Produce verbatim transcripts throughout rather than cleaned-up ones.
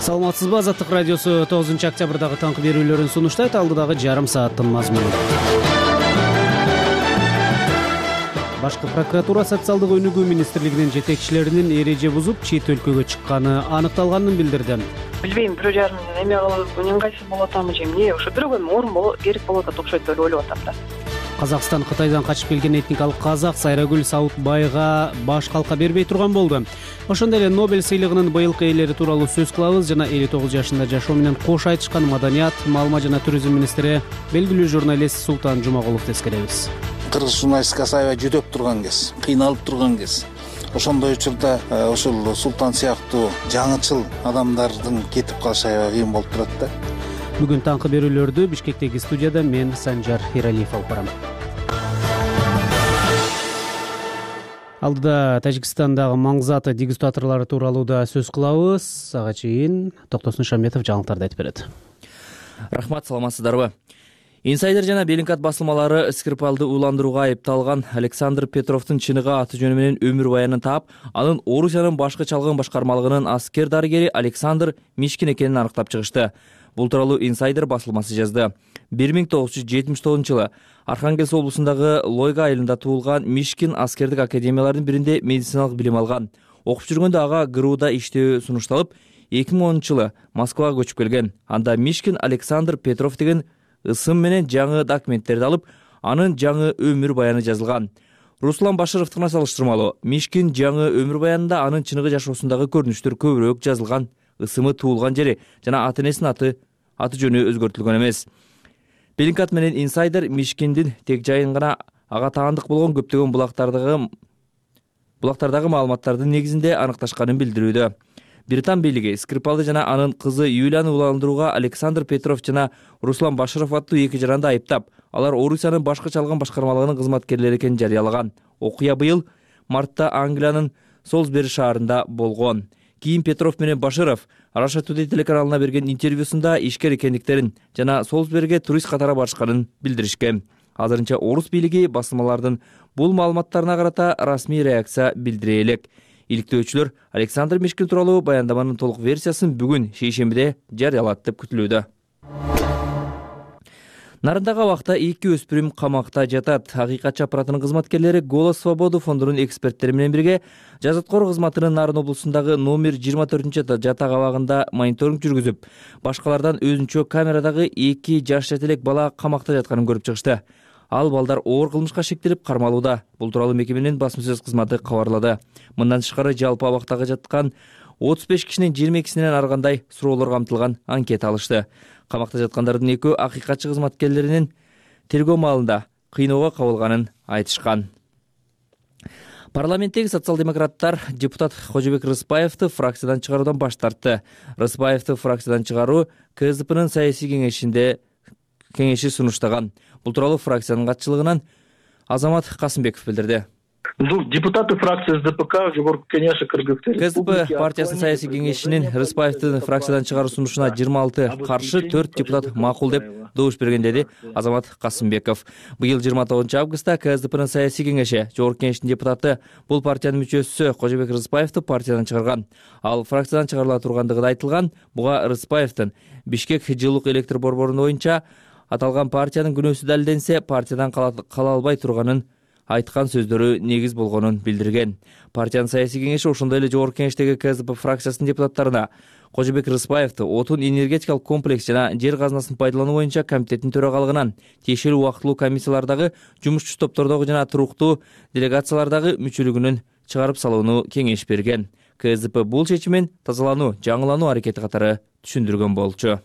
Саламатсызбы, Азаттык радиосу тогузунчу октябрдагы таңкы берүүлөрүн сунуштайт. Алдыдагы жарым сааттын мазмуну. Башкы прокуратура социалдык өнүгүү министрлигинин жетекчилеринин эреже бузуп, чет өлкөгө чыкканы аныкталганын билдирди. Билбейм, бирөө жарым эме кылып, үнүн кайсы болот атамы же эмне, ошо бирөөгө орун болот, керек болот атат окшойт деп ойлоп атам да. Казакстан Кытайдан качып келген этникалык казак Сайрагүл Саутбайга баш калка бербей турган болду. Ошондой эле Нобель сыйлыгынын быйылкы ээлери тууралуу сөз кылабыз. Жана элүү тогуз жашында жашоо менен кош айтышкан маданият, маалымат жана туризм министри белгилүү журналист Султан Жумагуловду эскеребиз. Кыргыз журналистика аябай жүдөп турган кез, кыйналып турган кез. Ошондой учурда ошол Султан сыяктуу жаңычыл адамдардын кетип калышы аябай кыйын болуп турат да. Бүгүн таңкы берүүлөрдү Бишкектеги студияда мен Санжар Иралиев алып барам. Алдыда Тажикстандагы маңзаты дегустаторлору тууралуу да сөз кылабыз. Ага чейин Токтосун Шаметов жаңылыктарды айтып берет. Рахмат, саламатсыздарбы? Инсайдер жана Белинкат басылмалары Скрипалды уландырууга айыпталган Александр Петровдун чыныгы аты жөнү менен өмүр баянын таап, анын Орусиянын башкы чалгын башкармалыгынын аскер дарыгери Александр Мишкин экенин аныктап чыгышты. Бул тууралуу Инсайдер басылмасы жазды. бир миң тогуз жүз жетимиш тогузунчу жылы Архангельск облусундагы Лойга айылында туулган Мишкин аскердик академиялардын биринде медициналык билим алган. Окуп жүргөндө ага ГРУда иштөө сунушталып, эки миң онунчу жылы Москвага көчүп келген. Анда Мишкин Александр Петров деген ысым менен жаңы документтерди алып, анын жаңы өмүр баяны жазылган. Руслан Башировдуна салыштырмалуу, Мишкин жаңы өмүр баянында анын чыныгы жашоосундагы көрүнүштөр көбүрөөк жазылган, ысымы туулган жери жана ата-энесинин аты аты жөнү өзгөртүлгөн эмес. Белинкат менен Инсайдер Мишкиндин тек жайын гана ага таандык болгон көптөгөн булактардагы булактардагы маалыматтардын негизинде аныкташканын билдирүүдө. Британ бийлиги Скрипалды жана анын кызы Юлияны уландырууга Александр Петров жана Руслан Баширов аттуу эки жаранды айыптап, алар Орусиянын башкы чалгын башкармалыгынын кызматкерлери экенин жарыялаган. Окуя быйыл мартта Англиянын Солсбери шаарында болгон. Кийин Петров менен Баширов Russia Today телеканалына берген интервьюсунда ишкер экендиктерин жана Солсберге турист катары барышканын билдиришкен. Азырынча орус бийлиги басылмалардын бул маалыматтарына карата расмий реакция билдире элек. Иликтөөчүлөр Александр Мишкин тууралуу баяндаманын толук версиясын бүгүн шейшембиде жарыялат деп күтүлүүдө. Нарындагы абакта эки өспүрүм камакта жатат. Акыйкатчы аппаратынын кызматкерлери Голос Свободы фондунун эксперттери менен бирге жазаткор кызматынын Нарын облусундагы номер жыйырма төртүнчү жатак абагында мониторинг жүргүзүп, башкалардан өзүнчө камерадагы эки жаш жетелек бала камакта жатканын көрүп чыгышты. Ал балдар оор кылмышка шектелип кармалууда. Бул тууралуу мекеменин басма сөз кызматы кабарлады. Мындан тышкары жалпы абактагы жаткан отуз беш кишинин жыйырма экисинен ар кандай суроолор камтылган анкета алышты. Камакта жаткандардын экөө акыйкатчы кызматкерлеринин тергөө маалында кыйноого кабылганын айтышкан. Парламенттеги социал-демократтар депутат Кожобек Рыспаевди фракциядан чыгаруудан баш тартты. Рыспаевди фракциядан чыгаруу КСДПнын саясий кеңешинде кеңеши сунуштаган. Бул тууралуу фракциянын катчылыгынан Азамат Касымбеков билдирди. Депутаты фракции СДПК жогорку кеңеши кыргызстан КСДП партиясынын саясий кеңешинин Рыспаевдин фракциядан чыгаруу сунушуна жыйырма алты каршы, төрт депутат макул деп добуш берген, деди Азамат Касымбеков. Быйыл жыйырма тогузунчу августта КСДПнын саясий кеңеши жогорку кеңештин депутаты бул партиянын мүчөсү Кожобек Рыспаевди партиядан чыгарган. Ал фракциядан чыгарыла тургандыгы да айтылган. Буга Рыспаевдин Бишкек жылук электр борборунун боюнча аталган партиянын күнөөсү далилденсе, партиядан кала албай турганын айткан сөздөрү негиз болгонун билдирген. Партиянын саясий кеңеши ошондой эле жогорку кеңештеги КСДП фракциясынын депутаттарына Кожобек Рыспаевди отун энергетикалык комплекс жана жер казынасын пайдалануу боюнча комитеттин төрагалыгынан, тиешелүү убактылуу комиссиялардагы, жумушчу топтордогу жана туруктуу делегациялардагы мүчөлүгүнөн чыгарып салууну кеңеш берген. КСДП бул чечимин тазалануу, жаңылануу аракети катары түшүндүргөн болчу.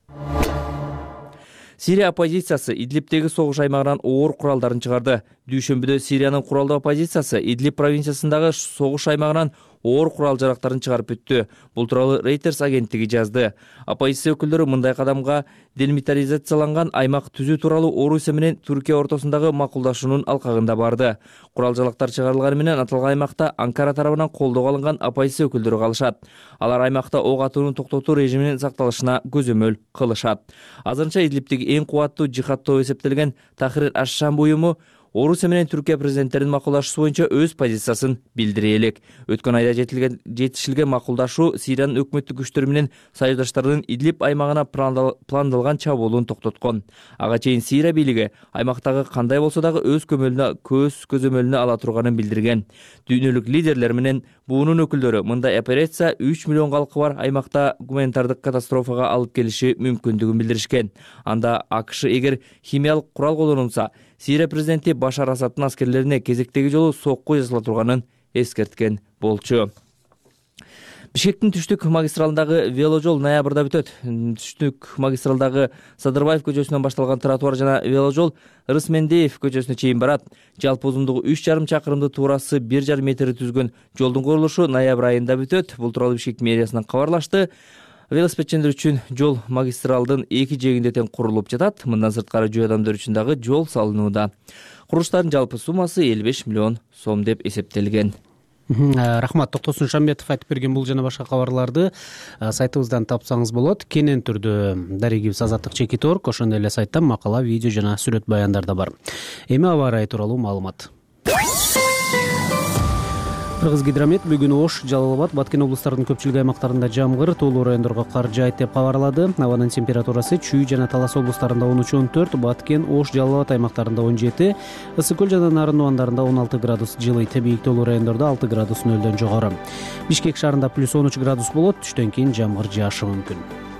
Сирия оппозициясы Идлибтеги согуш аймагынан оор куралдарын чыгарды. Дүйшөмбүдө Сириянын куралдуу оппозициясы Идлиб провинциясындагы согуш аймагынан оор курал жарактарын чыгарып өттү. Бул тууралуу Reuters агенттиги жазды. Оппозиция өкүлдөрү мындай кадамга делимитаризацияланган аймак түзүү тууралуу Орусия менен Түркия ортосундагы макулдашуунун алкагында барды. Курал жарактар чыгарылганы менен аталган аймакта Анкара тарабынан колдоого алынган оппозиция өкүлдөрү калышат. Алар аймакта ок атууну токтотуу режиминин сакталышына көзөмөл кылышат. Азырынча Идлибтеги эң кубаттуу жихадтоо эсептелген Тахрир аш-Шам уюму Орусия менен Түркия президенттеринин макулдашуусу боюнча өз позициясын билдире элек. Өткөн айда жетилген жетишилген макулдашуу Сириянын өкмөттүк күчтөрү менен союздаштарынын Идлиб аймагына пландалган чабуулун токтоткон. Ага чейин Сирия бийлиги аймактагы кандай болсо дагы өз көмөлүнө көз көзөмөлүнө ала турганын билдирген. Дүйнөлүк лидерлер менен буунун өкүлдөрү мындай операция үч миллион калкы бар аймакта гуманитардык катастрофага алып келиши мүмкүндүгүн билдиришкен. Анда АКШ эгер химиялык курал колдонулса, Сирия президенти Башар Асадтын аскерлерине кезектеги жолу сокку жасала турганын эскерткен болчу. Бишкектин түштүк магистралындагы веложол ноябрда бүтөт. Түштүк магистралдагы Садырбаев көчөсүнөн башталган тротуар жана веложол Рысмендеев көчөсүнө чейин барат. Жалпы узундугу үч жарым чакырымды туурасы бир жарым метр түзгөн жолдун курулушу ноябрь айында бүтөт. Бул тууралуу Бишкек мэриясынан кабарлашты. Велосипедчилер үчүн жол магистралдын эки жээгинде тең курулуп жатат. Мындан сырткары жөө адамдар үчүн дагы жол салынууда. Курулуштардын жалпы суммасы элүү беш миллион сом деп эсептелген. Рахмат. Токтосун Шамбетов айтып берген бул жана башка кабарларды сайтыбыздан тапсаңыз болот. Кенен түрдө дарегибиз Азаттык чекит точка орг, ошондой эле сайтта макала, видео жана сүрөт баяндар да бар. Эми аба ырайы тууралуу маалымат. Кыргызгидромет бүгүн Ош, Жалал Абад, Баткен облустарынын көпчүлүк аймактарында жамгыр, тоолуу райондорго кар жаайт деп кабарлады. Абанын температурасы Чүй жана Талас облустарында он үч он төрт, Баткен, Ош, Жалал Абад аймактарында он жети, Ысык көл жана Нарын Убандарында он алты градус жылыйт, бийик тоолуу райондордо алты градус нөлдөн жогору. Бишкек шаарында плюс он үч градус болот, түштөн кийин жамгыр жаашы мүмкүн.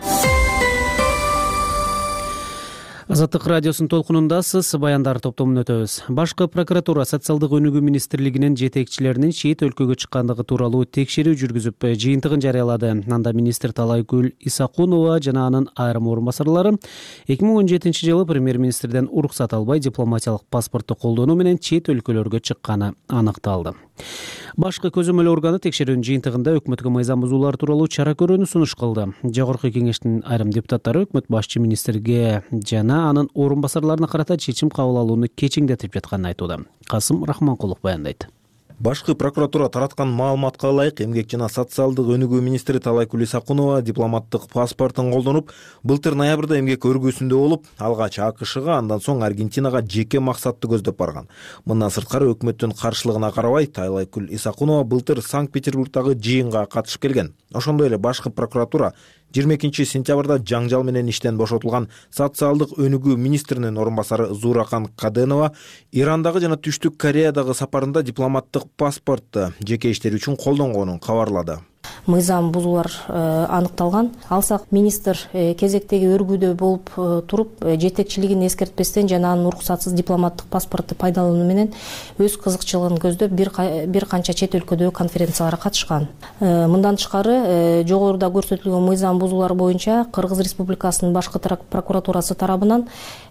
Азаттык радиосунун толкунундасыз, баяндар топтомун өтөбүз. Башкы прокуратура социалдык өнүгүү министрлигинин жетекчилеринин чет өлкөгө чыккандыгы тууралуу текшерүү жүргүзүп, жыйынтыгын жарыялады. Анда министр Талайкүл Исакунова жана анын айрым орун басарлары эки миң он жетинчи жылы премьер-министрден уруксат албай дипломатиялык паспортту колдонуу менен чет өлкөлөргө чыкканы аныкталды. Башкы көзөмөл органы текшерүүнүн жыйынтыгында өкмөткө мыйзам бузуулар тууралуу чара көрүүнү сунуш кылды. Жогорку кеңештин айрым депутаттары өкмөт башчы министрге жана анын орун басарларына карата чечим кабыл алууну кечиңдетип жатканын айтууда. Касым Рахманкулов баяндайт. Башкы прокуратура тараткан маалыматка ылайык, эмгек жана социалдык өнүгүү министри Талайкүл Исакунова дипломаттык паспортун колдонуп, былтыр ноябрда эмгек өргүүсүндө болуп, алгач АКШга, андан соң Аргентинага жеке максатты көздөп барган. Мындан сырткары өкмөттүн каршылыгына карабай, Талайкүл Исакунова былтыр Санкт-Петербургдагы жыйынга катышып келген. Ошондой эле башкы прокуратура жыйырма экинчи сентябрда жаңжал менен иштен бошотулган социалдык өнүгүү министринин орун басары Зуракан Каденова Ирандагы жана Түштүк Кореядагы сапарында дипломаттык паспортту жеке иштери үчүн колдонгонун кабарлады. Мыйзам бузуулар аныкталган. Алсак министр кезектеги өргүүдө болуп туруп, жетекчилигин эскертпестен жана анын уруксатсыз дипломаттык паспорту пайдалануу менен өз кызыкчылыгын көздөп бир канча чет өлкөдөгү конференцияларга катышкан. Мындан тышкары, жогоруда көрсөтүлгөн мыйзам бузуулар боюнча Кыргыз Республикасынын башкы прокуратурасы тарабынан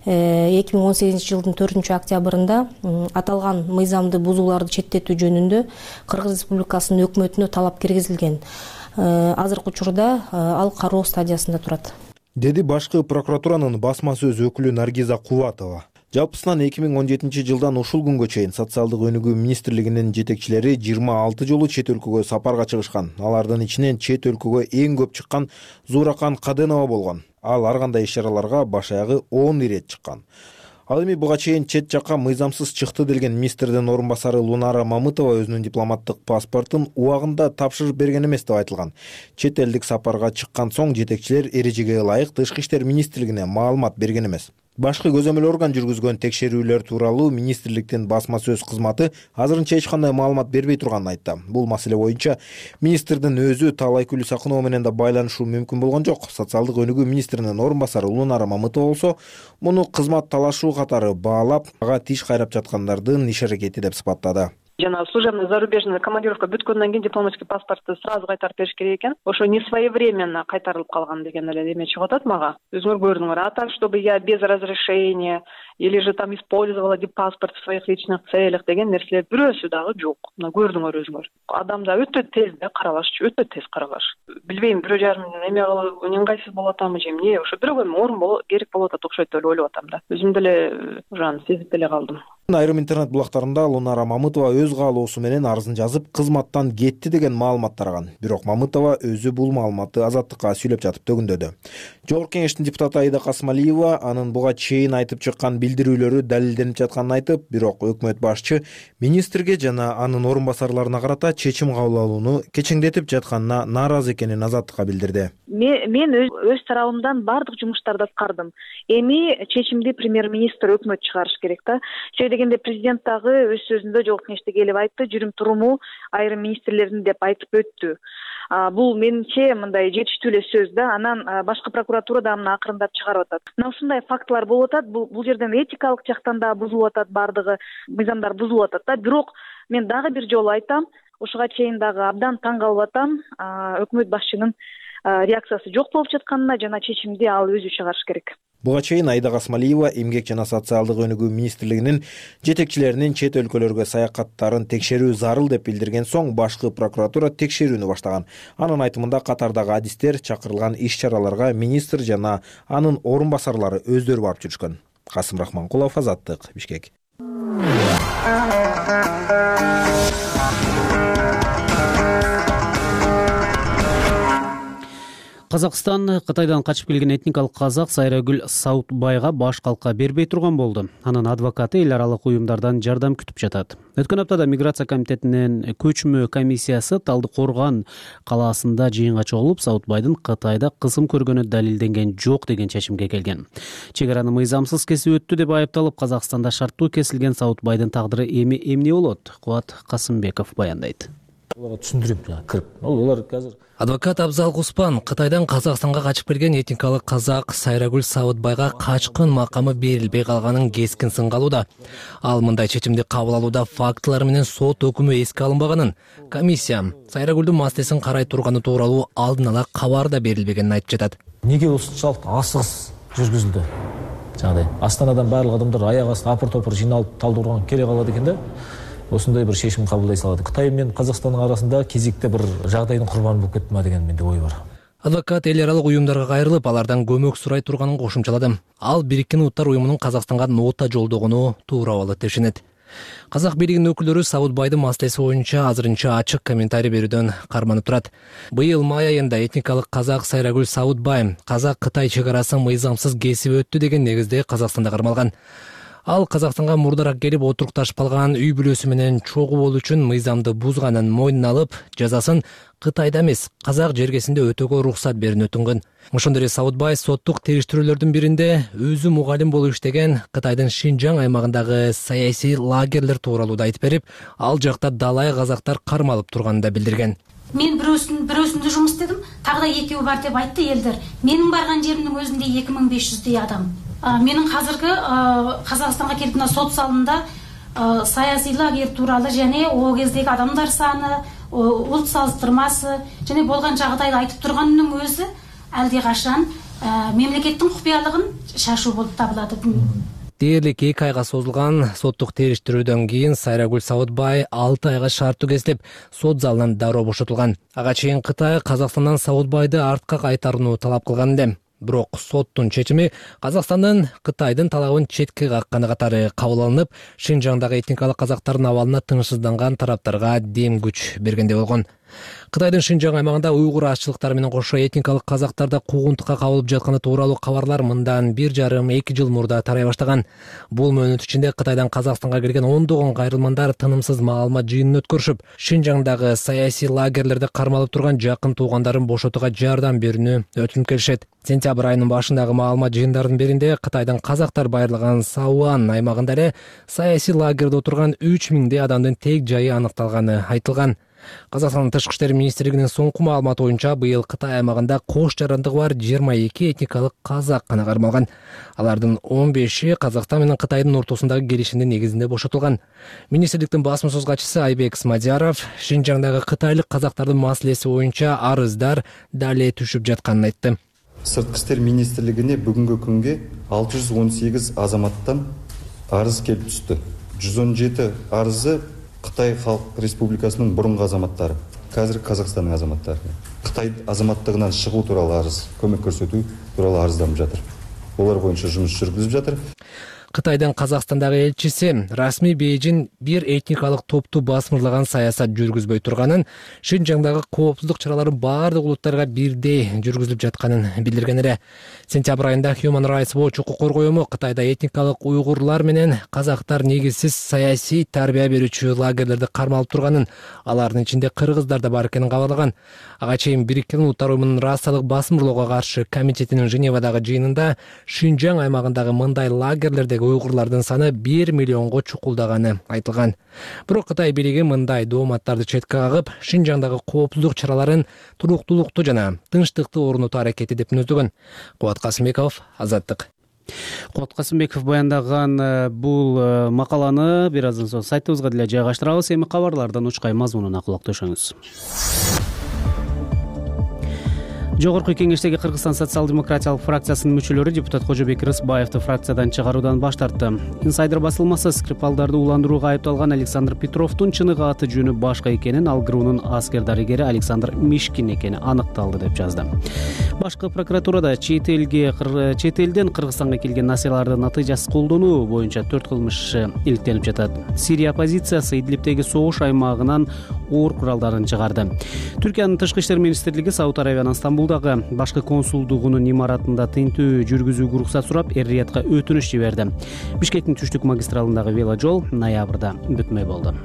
эки миң он сегизинчи жылдын төртүнчү октябрында аталган мыйзамды бузууларды четтетүү жөнүндө Кыргыз Республикасынын өкмөтүнө талап киргизилген. Азыркы учурда ал кароо стадиясында турат, деди башкы прокуратуранын басма сөз өкүлү Наргиза Кубатова. Жалпысынан эки миң он жетинчи жылдан ушул күнгө чейин социалдык өнүгүү министрлигинин жетекчилери жыйырма алты жолу чет өлкөгө сапарга чыгышкан. Алардын ичинен чет өлкөгө эң көп чыккан Зуракан Каденова болгон. Ал ар кандай иш-чараларга баш аягы он ирет чыккан. Ал эми буга чейин чет жакка мыйзамсыз чыкты делген министрдин орун басары Лунара Мамытова өзүнүн дипломаттык паспортун убагында тапшырып берген эмес деп айтылган. Чет элдик сапарга чыккан соң жетекчилер эрежеге ылайык Тышкы иштер министрлигине маалымат берген эмес. Башкы көзөмөл орган жүргүзгөн текшерүүлөр тууралуу министрликтин басма сөз кызматы азырынча эч кандай маалымат бербей турганын айтты. Бул маселе боюнча министрдин өзү Талайкүл Исакунова менен да байланышуу мүмкүн болгон жок. Социалдык өнүгүү министринин орун басары Лунара Мамытова болсо, муну кызмат талашуу катары баалап, ага тиш кайрап жаткандардын иш-аракети деп сыпаттады. Жана служебный зарубежный командировка бүткөндөн кийин дипломатический паспортты сразу кайтарып бериш керек экен. Ошо не своевременно кайтарылып калган деген эле эме чыгып атат мага. Өзүңөр көрдүңөр, а так чтобы я без разрешения или же там использовала паспорт в своих личных целях деген нерселер бирөөсү дагы жок. Мына көрдүңөр өзүңөр. Адамда өтө тез да каралашчу, өтө тез каралаш. Билбейм, бир жарым эме кылып, ыңгайсыз болуп атамы же эмне, ошо бирөөгө орун боло керек болуп атат окшойт деп ойлоп атам да. Өзүм деле ужан сезип деле калдым. Айрым интернет булактарында Лунара Мамытова өз каалоосу менен арызын жазып, кызматтан кетти деген маалымат тараган. Бирок Мамытова өзү бул маалыматты Азаттыкка сүйлөп жатып төгүндөдү. Жогорку кеңештин депутаты Аида Касымалиева анын буга чейин айтып чыккан билдирүүлөрү далилденип жатканын айтып, бирок өкмөт башчы министрге жана анын орун басарларына карата чечим кабыл алууну кечеңдетип жатканына нааразы экенин Азаттыкка билдирди. Мен өз тарабымдан бардык жумуштарды аткардым. Эми чечимди премьер-министр өкмөт чыгарыш керек да. Себеби дегенде президент дагы өз сөзүндө жогорку кеңеште келип айтты, жүрүм туруму айрым министрлердин деп айтып өттү. Бул менимче мындай жетиштүү эле сөз да. Анан башкы прокуратура да мына акырындап чыгарып атат. Мына ушундай фактылар болуп атат. Бул бул жерден этикалык жактан да бузулуп атат, бардыгы мыйзамдар бузулуп атат да. Бирок мен дагы бир жолу айтам, ушуга чейин дагы абдан таң калып атам өкмөт башчынын реакциясы жок болуп жатканына жана чечимди ал өзү чыгарыш керек. Буга чейин Аида Касымалиева Эмгек жана социалдык өнүгүү министрлигинин жетекчилеринин чет өлкөлөргө саякаттарын текшерүү зарыл деп билдирген соң башкы прокуратура текшерүүнү баштаган. Анын айтымында катардагы адистер чакырылган иш-чараларга министр жана анын орун басарлары өздөрү барып жүрүшкөн. Касым Рахманкулов, Азаттык, Бишкек. Казакстан Кытайдан качып келген этникалык казак Сайрагүл Саутбайга баш калка бербей турган болду. Анын адвокаты эл аралык уюмдардан жардам күтүп жатат. Өткөн аптада миграция комитетинин көчмө комиссиясы Талдыкорган калаасында жыйынга чогулуп, Саутбайдын Кытайда кысым көргөнү далилденген жок деген чечимге келген. Чек араны мыйзамсыз кесип өттү деп айыпталып, Казакстанда шарттуу кесилген Саутбайдын тагдыры эми эмне болот? Кубат Касымбеков баяндайт. Оларга түшүндүрөм жана кирип. Олар азыр Адвокат Абзал Куспан Кытайдан Казакстанга качып келген этникалык казак Сайрагүл Саутбайга качкын макамы берилбей калганын кескин сынгалууда. Ал мындай чечимди кабыл алууда фактылар менен сот өкүмү эске алынбаганын, комиссия Сайрагүлдүн маселесин карай турганы тууралуу алдын ала кабар да берилбегенин айтып жатат. Неге ушунчалык асыгыс жүргүзүлдү? Жагдай Астанадан барлык адамдар аяк асты апыр-топур жиналып Талдыкоргонго келе калат экен-да. Осындай бір шешім кабылдай салады. Кытай мен Казакстандын арасында кезекте бір жагдайдын курбаны болуп кетти ма деген менде ой бар. Адвокат эл аралык уюмдарга кайрылып, алардан көмөк сурай турганын кошумчалады. Ал Бириккен Улуттар уюмунун Казакстанга нота жолдогону туура болот деп ишенет. Казак бийлигинин өкүлдөрү Саутбайдын маселеси боюнча азырынча ачык комментарий берүүдөн карманып турат. Быйыл май айында этникалык казак Сайрагүл Саутбай Казак-Кытай чек арасын мыйзамсыз кесип өттү деген негизде Казакстанда кармалган. Ал Казакстанга мурдараак келип отурукташып калган үй бүлөсү менен чогуу болуу үчүн мыйзамды бузганын мойнуна алып, жазасын Кытайда эмес, Казак жергесинде өтөөгө уруксат берүүнү өтүнгөн. Ошондой эле Саутбай соттук териштирүүлөрдүн биринде өзү мугалим болуп иштеген Кытайдын Шинжаң аймагындагы саясий лагерлер тууралуу айтып берип, ал жакта далай казактар кармалып турганын да билдирген. Мен бирөөсүн бирөөсүндө жумуш истедим, тагы да экөө бар деп айтты элдер. Менин барган жеримдин өзүндө эки миң беш жүздөй адам. Менің қазіргі Қазақстанға келіп сот залында саяси лагерь туралы және ол кездегі адамдар саны, ұлт салыстырмасы және болған жағдайды айтып тұрғанның өзі әлдеқашан мемлекеттің құпиялығын шашу болып табылады. Дээрлик эки айга созулган соттук териштирүүдөн кийин Сайрагүл Саутбай алты айга шарттуу кесилип, сот залынан дароо бошотулган. Ага чейин Кытай Казакстандан Саутбайды артка кайтарууну талап кылган эле. Бирок соттун чечими Казакстандын Кытайдын талабын четке какканы катары кабыл алынып, Шинжаңдагы этникалык казактардын абалына тынчсызданган тараптарга дем күч бергендей болгон. Кытайдын Шинжаң аймагында уйгур азчылыктары менен кошо этникалык казактарда куугунтукка кабылып жатканы тууралуу кабарлар мындан бир жарым эки жыл мурда тарай баштаган. Бул мөөнөт ичинде Кытайдан Казакстанга келген ондогон кайрылмандар тынымсыз маалымат жыйынын өткөрүшүп, Шинжаңдагы саясий лагерлерде кармалып турган жакын туугандарын бошотууга жардам берүүнү өтүнүп келишет. Сентябрь айынын башындагы маалымат жыйындарынын биринде Кытайдан казактар байырлаган Сауан аймагында эле саясий лагерде отурган үч миңдей адамдын тег жайы аныкталганы айтылган. Казакстандын тышкы иштер министрлигинин соңку маалыматы боюнча быйыл Кытай аймагында кош жарандыгы бар жыйырма эки этникалык казак гана кармалган. Алардын он беши Казакстан менен Кытайдын ортосундагы келишимдин негизинде бошотулган. Министрликтин басма-сөз катчысы Айбек Смадияров Шинжаңдагы кытайлык казактардын маселеси боюнча арыздар дале түшүп жатканын айтты. Сыртқы істер министрлігіне бүгінгі күнге алты жүз он сегиз азаматтан арыз келіп түсті. жүз он жеті арызы Қытай Халық Республикасының бұрынғы азаматтары, қазір Қазақстанның азаматтары. Қытай азаматтығынан шығу туралы арыз, көмек көрсету туралы арызданып жатыр. Олар бойынша жұмыс жүргізіп жатыр. Кытайдын Казакстандагы элчиси расмий Бейжин бир этникалык топту басмырлаган саясат жүргүзбөй турганын, Шинжаңдагы коопсуздук чаралары баардык улуттарга бирдей жүргүзүлүп жатканын билдирген эле. Сентябрь айында Human Rights Watch укук коргоо уюму Кытайда этникалык уйгурлар менен казактар негизсиз саясий тарбия берүүчү лагерлерди кармалып турганын, алардын ичинде кыргыздар да бар экенин кабарлаган. Ага чейин Бириккен Улуттар уюмунун расалык басмырлоого каршы комитетинин Женевадагы жыйынында Шинжаң аймагындагы мындай лагерлердеги уйгурлардын саны бир миллионго чукулдаганы айтылган. Бирок Кытай бийлиги мындай дооматтарды четке кагып, Шинжаңдагы коопсуздук чараларын туруктуулукту жана тынчтыкты орнотуу аракети деп мүнөздөгөн. Кубат Касымбеков, Азаттык. Кубат Касымбеков баяндаган бул макаланы бир аздан соң сайтыбызга деле жайгаштырабыз. Эми кабарлардан учкай мазмунуна кулак төшөңүз. Жогорку кеңештеги Кыргызстан социал-демократиялык фракциясынын мүчөлөрү депутат Кожобек Рысбаевди фракциядан чыгаруудан баш тартты. Инсайдер басылмасы Скрипалдарды уландырууга айыпталган Александр Петровдун чыныгы аты жөнү башка экенин, ал ГРУнун аскер дарыгери Александр Мишкин экени аныкталды деп жазды. Башкы прокуратурада чет элге чет элден Кыргызстанга келген насыялардын натыйжасыз колдонуу боюнча төрт кылмыш иликтелип жатат. Сирия оппозициясы Идлибтеги согуш аймагынан оор куралдарын чыгарды. Түркиянын тышкы иштер министрлиги Сауд Аравиянын Стамбулдагы башкы консулдугунун имаратында тинтүү жүргүзүүгө уруксат сурап, эр-риядка өтүнүч жиберди. Бишкектин түштүк магистралындагы веложол ноябрда бүтмөй болду.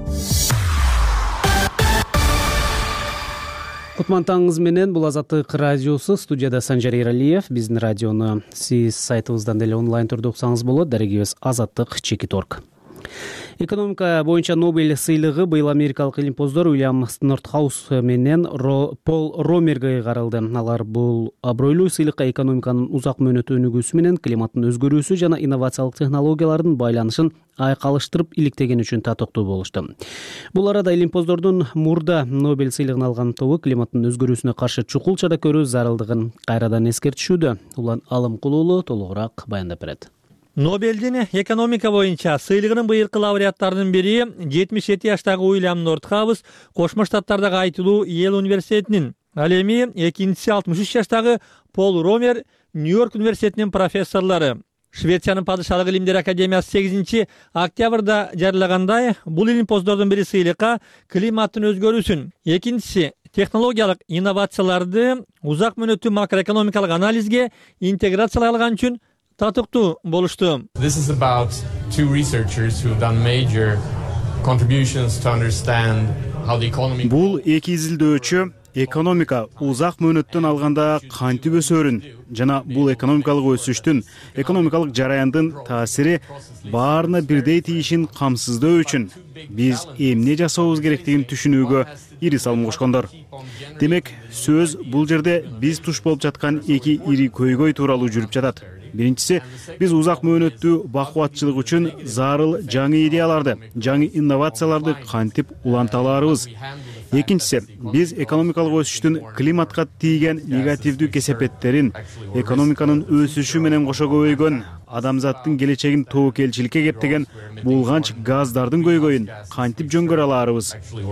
Кутмантаңыз менен бул Азаттык радиосу, студияда Санжар Эралиев. Биздин радиону сиз сайтыбыздан деле онлайн түрдө уксаңыз болот. Дарегибиз азаттык чекит точка орг. Экономика боюнча Нобель сыйлыгы быйыл америкалык илимпоздор Уильям Нортхаус менен Ро, Пол Ромерге кайрылды. Алар бул абройлуу сыйлыкка экономиканын узак мөөнөт өнүгүүсү менен климаттын өзгөрүүсү жана инновациялык технологиялардын байланышын айкалыштырып иликтеген үчүн татыктуу болушту. Бул арада илимпоздордун мурда Нобель сыйлыгын алган тобу климаттын өзгөрүүсүнө каршы чукул чара көрүү зарылдыгын кайрадан эскертишүүдө. Улан Алым Кулуулу толугураак баяндап берет. Нобелдин экономика боюнча сыйлыгынын быйылкы лауреаттарынын бири жетимиш жети жаштагы Уильям Нортхаус Кошмо Штаттардагы айтылуу Йел университетинин, ал эми экинчиси алтымыш үч жаштагы Пол Ромер Нью-Йорк университетинин профессорлору. Швециянын падышалык илимдер академиясы сегизинчи октябрда жарыялагандай, бул илимпоздордун бири сыйлыкка климаттын өзгөрүүсүн, экинчиси технологиялык инновацияларды узак мөөнөттүү макроэкономикалык анализге интеграциялай алган үчүн татыктуу болушту. This is about two researchers who have done major contributions to understand how the economy. Бул эки изилдөөчү экономика узак мөөнөттөн алганда кантип өсөөрүн жана бул экономикалык өсүштүн, экономикалык жараяндын таасири баарына бирдей тийишин камсыздоо үчүн биз эмне жасообуз керектигин түшүнүүгө ири салым кошкондор. Демек, сөз бул жерде биз туш болуп жаткан эки ири көйгөй тууралуу жүрүп жатат. Биринчиси, биз узак мөөнөттүү бакубатчылык үчүн зарыл жаңы идеяларды, жаңы инновацияларды кантип уланта аларбыз. Экинчиси, биз экономикалык өсүштүн климатка тийген негативдүү кесепеттерин, экономиканын өсүшү менен кошо көбөйгөн, адамзаттын келечегин тобокелчиликке кептеген булганч газдардын көйгөйүн кантип жөнгөрө аларбыз.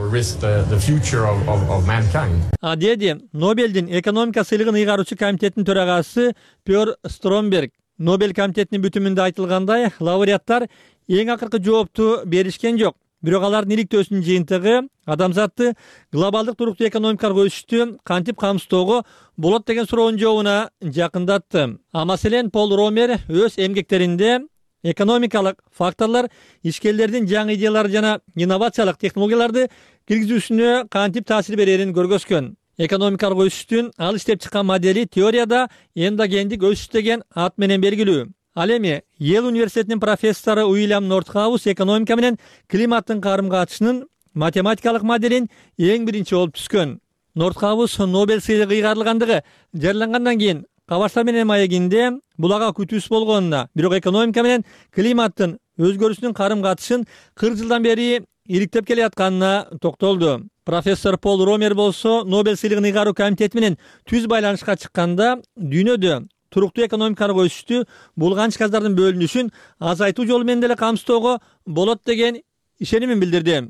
Деди Нобелдин экономика сыйлыгын ыйгаруучу комитеттин төрагасы Пёр Стромберг. Нобель комитетинин бүтүмүндө айтылгандай, лауреаттар эң акыркы жоопту беришкен жок. Бирок алардын иликтөөсүнүн жыйынтыгы адамзатты глобалдык туруктуу экономикалык өсүштү кантип камсыздоого болот деген суроонун жообуна жакындатты. А маселен Пол Ромер өз эмгектеринде экономикалык факторлор ишкерлердин жаңы идеялары жана инновациялык технологияларды киргизүүсүнө кантип таасир берерин көргөзгөн. Экономикалык өсүштүн ал иштеп чыккан модели теорияда эндогендик өсүш деген ат менен белгилүү. Ал эми Йел университетинин профессору Уильям Нортхаус экономика менен климаттын карым-катышынын математикалык моделин эң биринчи болуп түзгөн. Нортхаус Нобель сыйлыгы ыйгарылгандыгы жарыялангандан кийин кабарчтар менен маегинде бул ага күтүүсүз болгонуна, бирок экономика менен климаттын өзгөрүүсүнүн карым-катышын кырк жылдан бери иликтеп келе жатканына токтолду. Профессор Пол Ромер болсо Нобель сыйлыгын ыйгаруу комитети менен түз байланышка чыкканда дүйнөдө туруктуу экономикалык өсүштү булганч газдардын бөлүнүшүн азайтуу жолу менен деле камсыздоого болот деген ишенимин билдирди.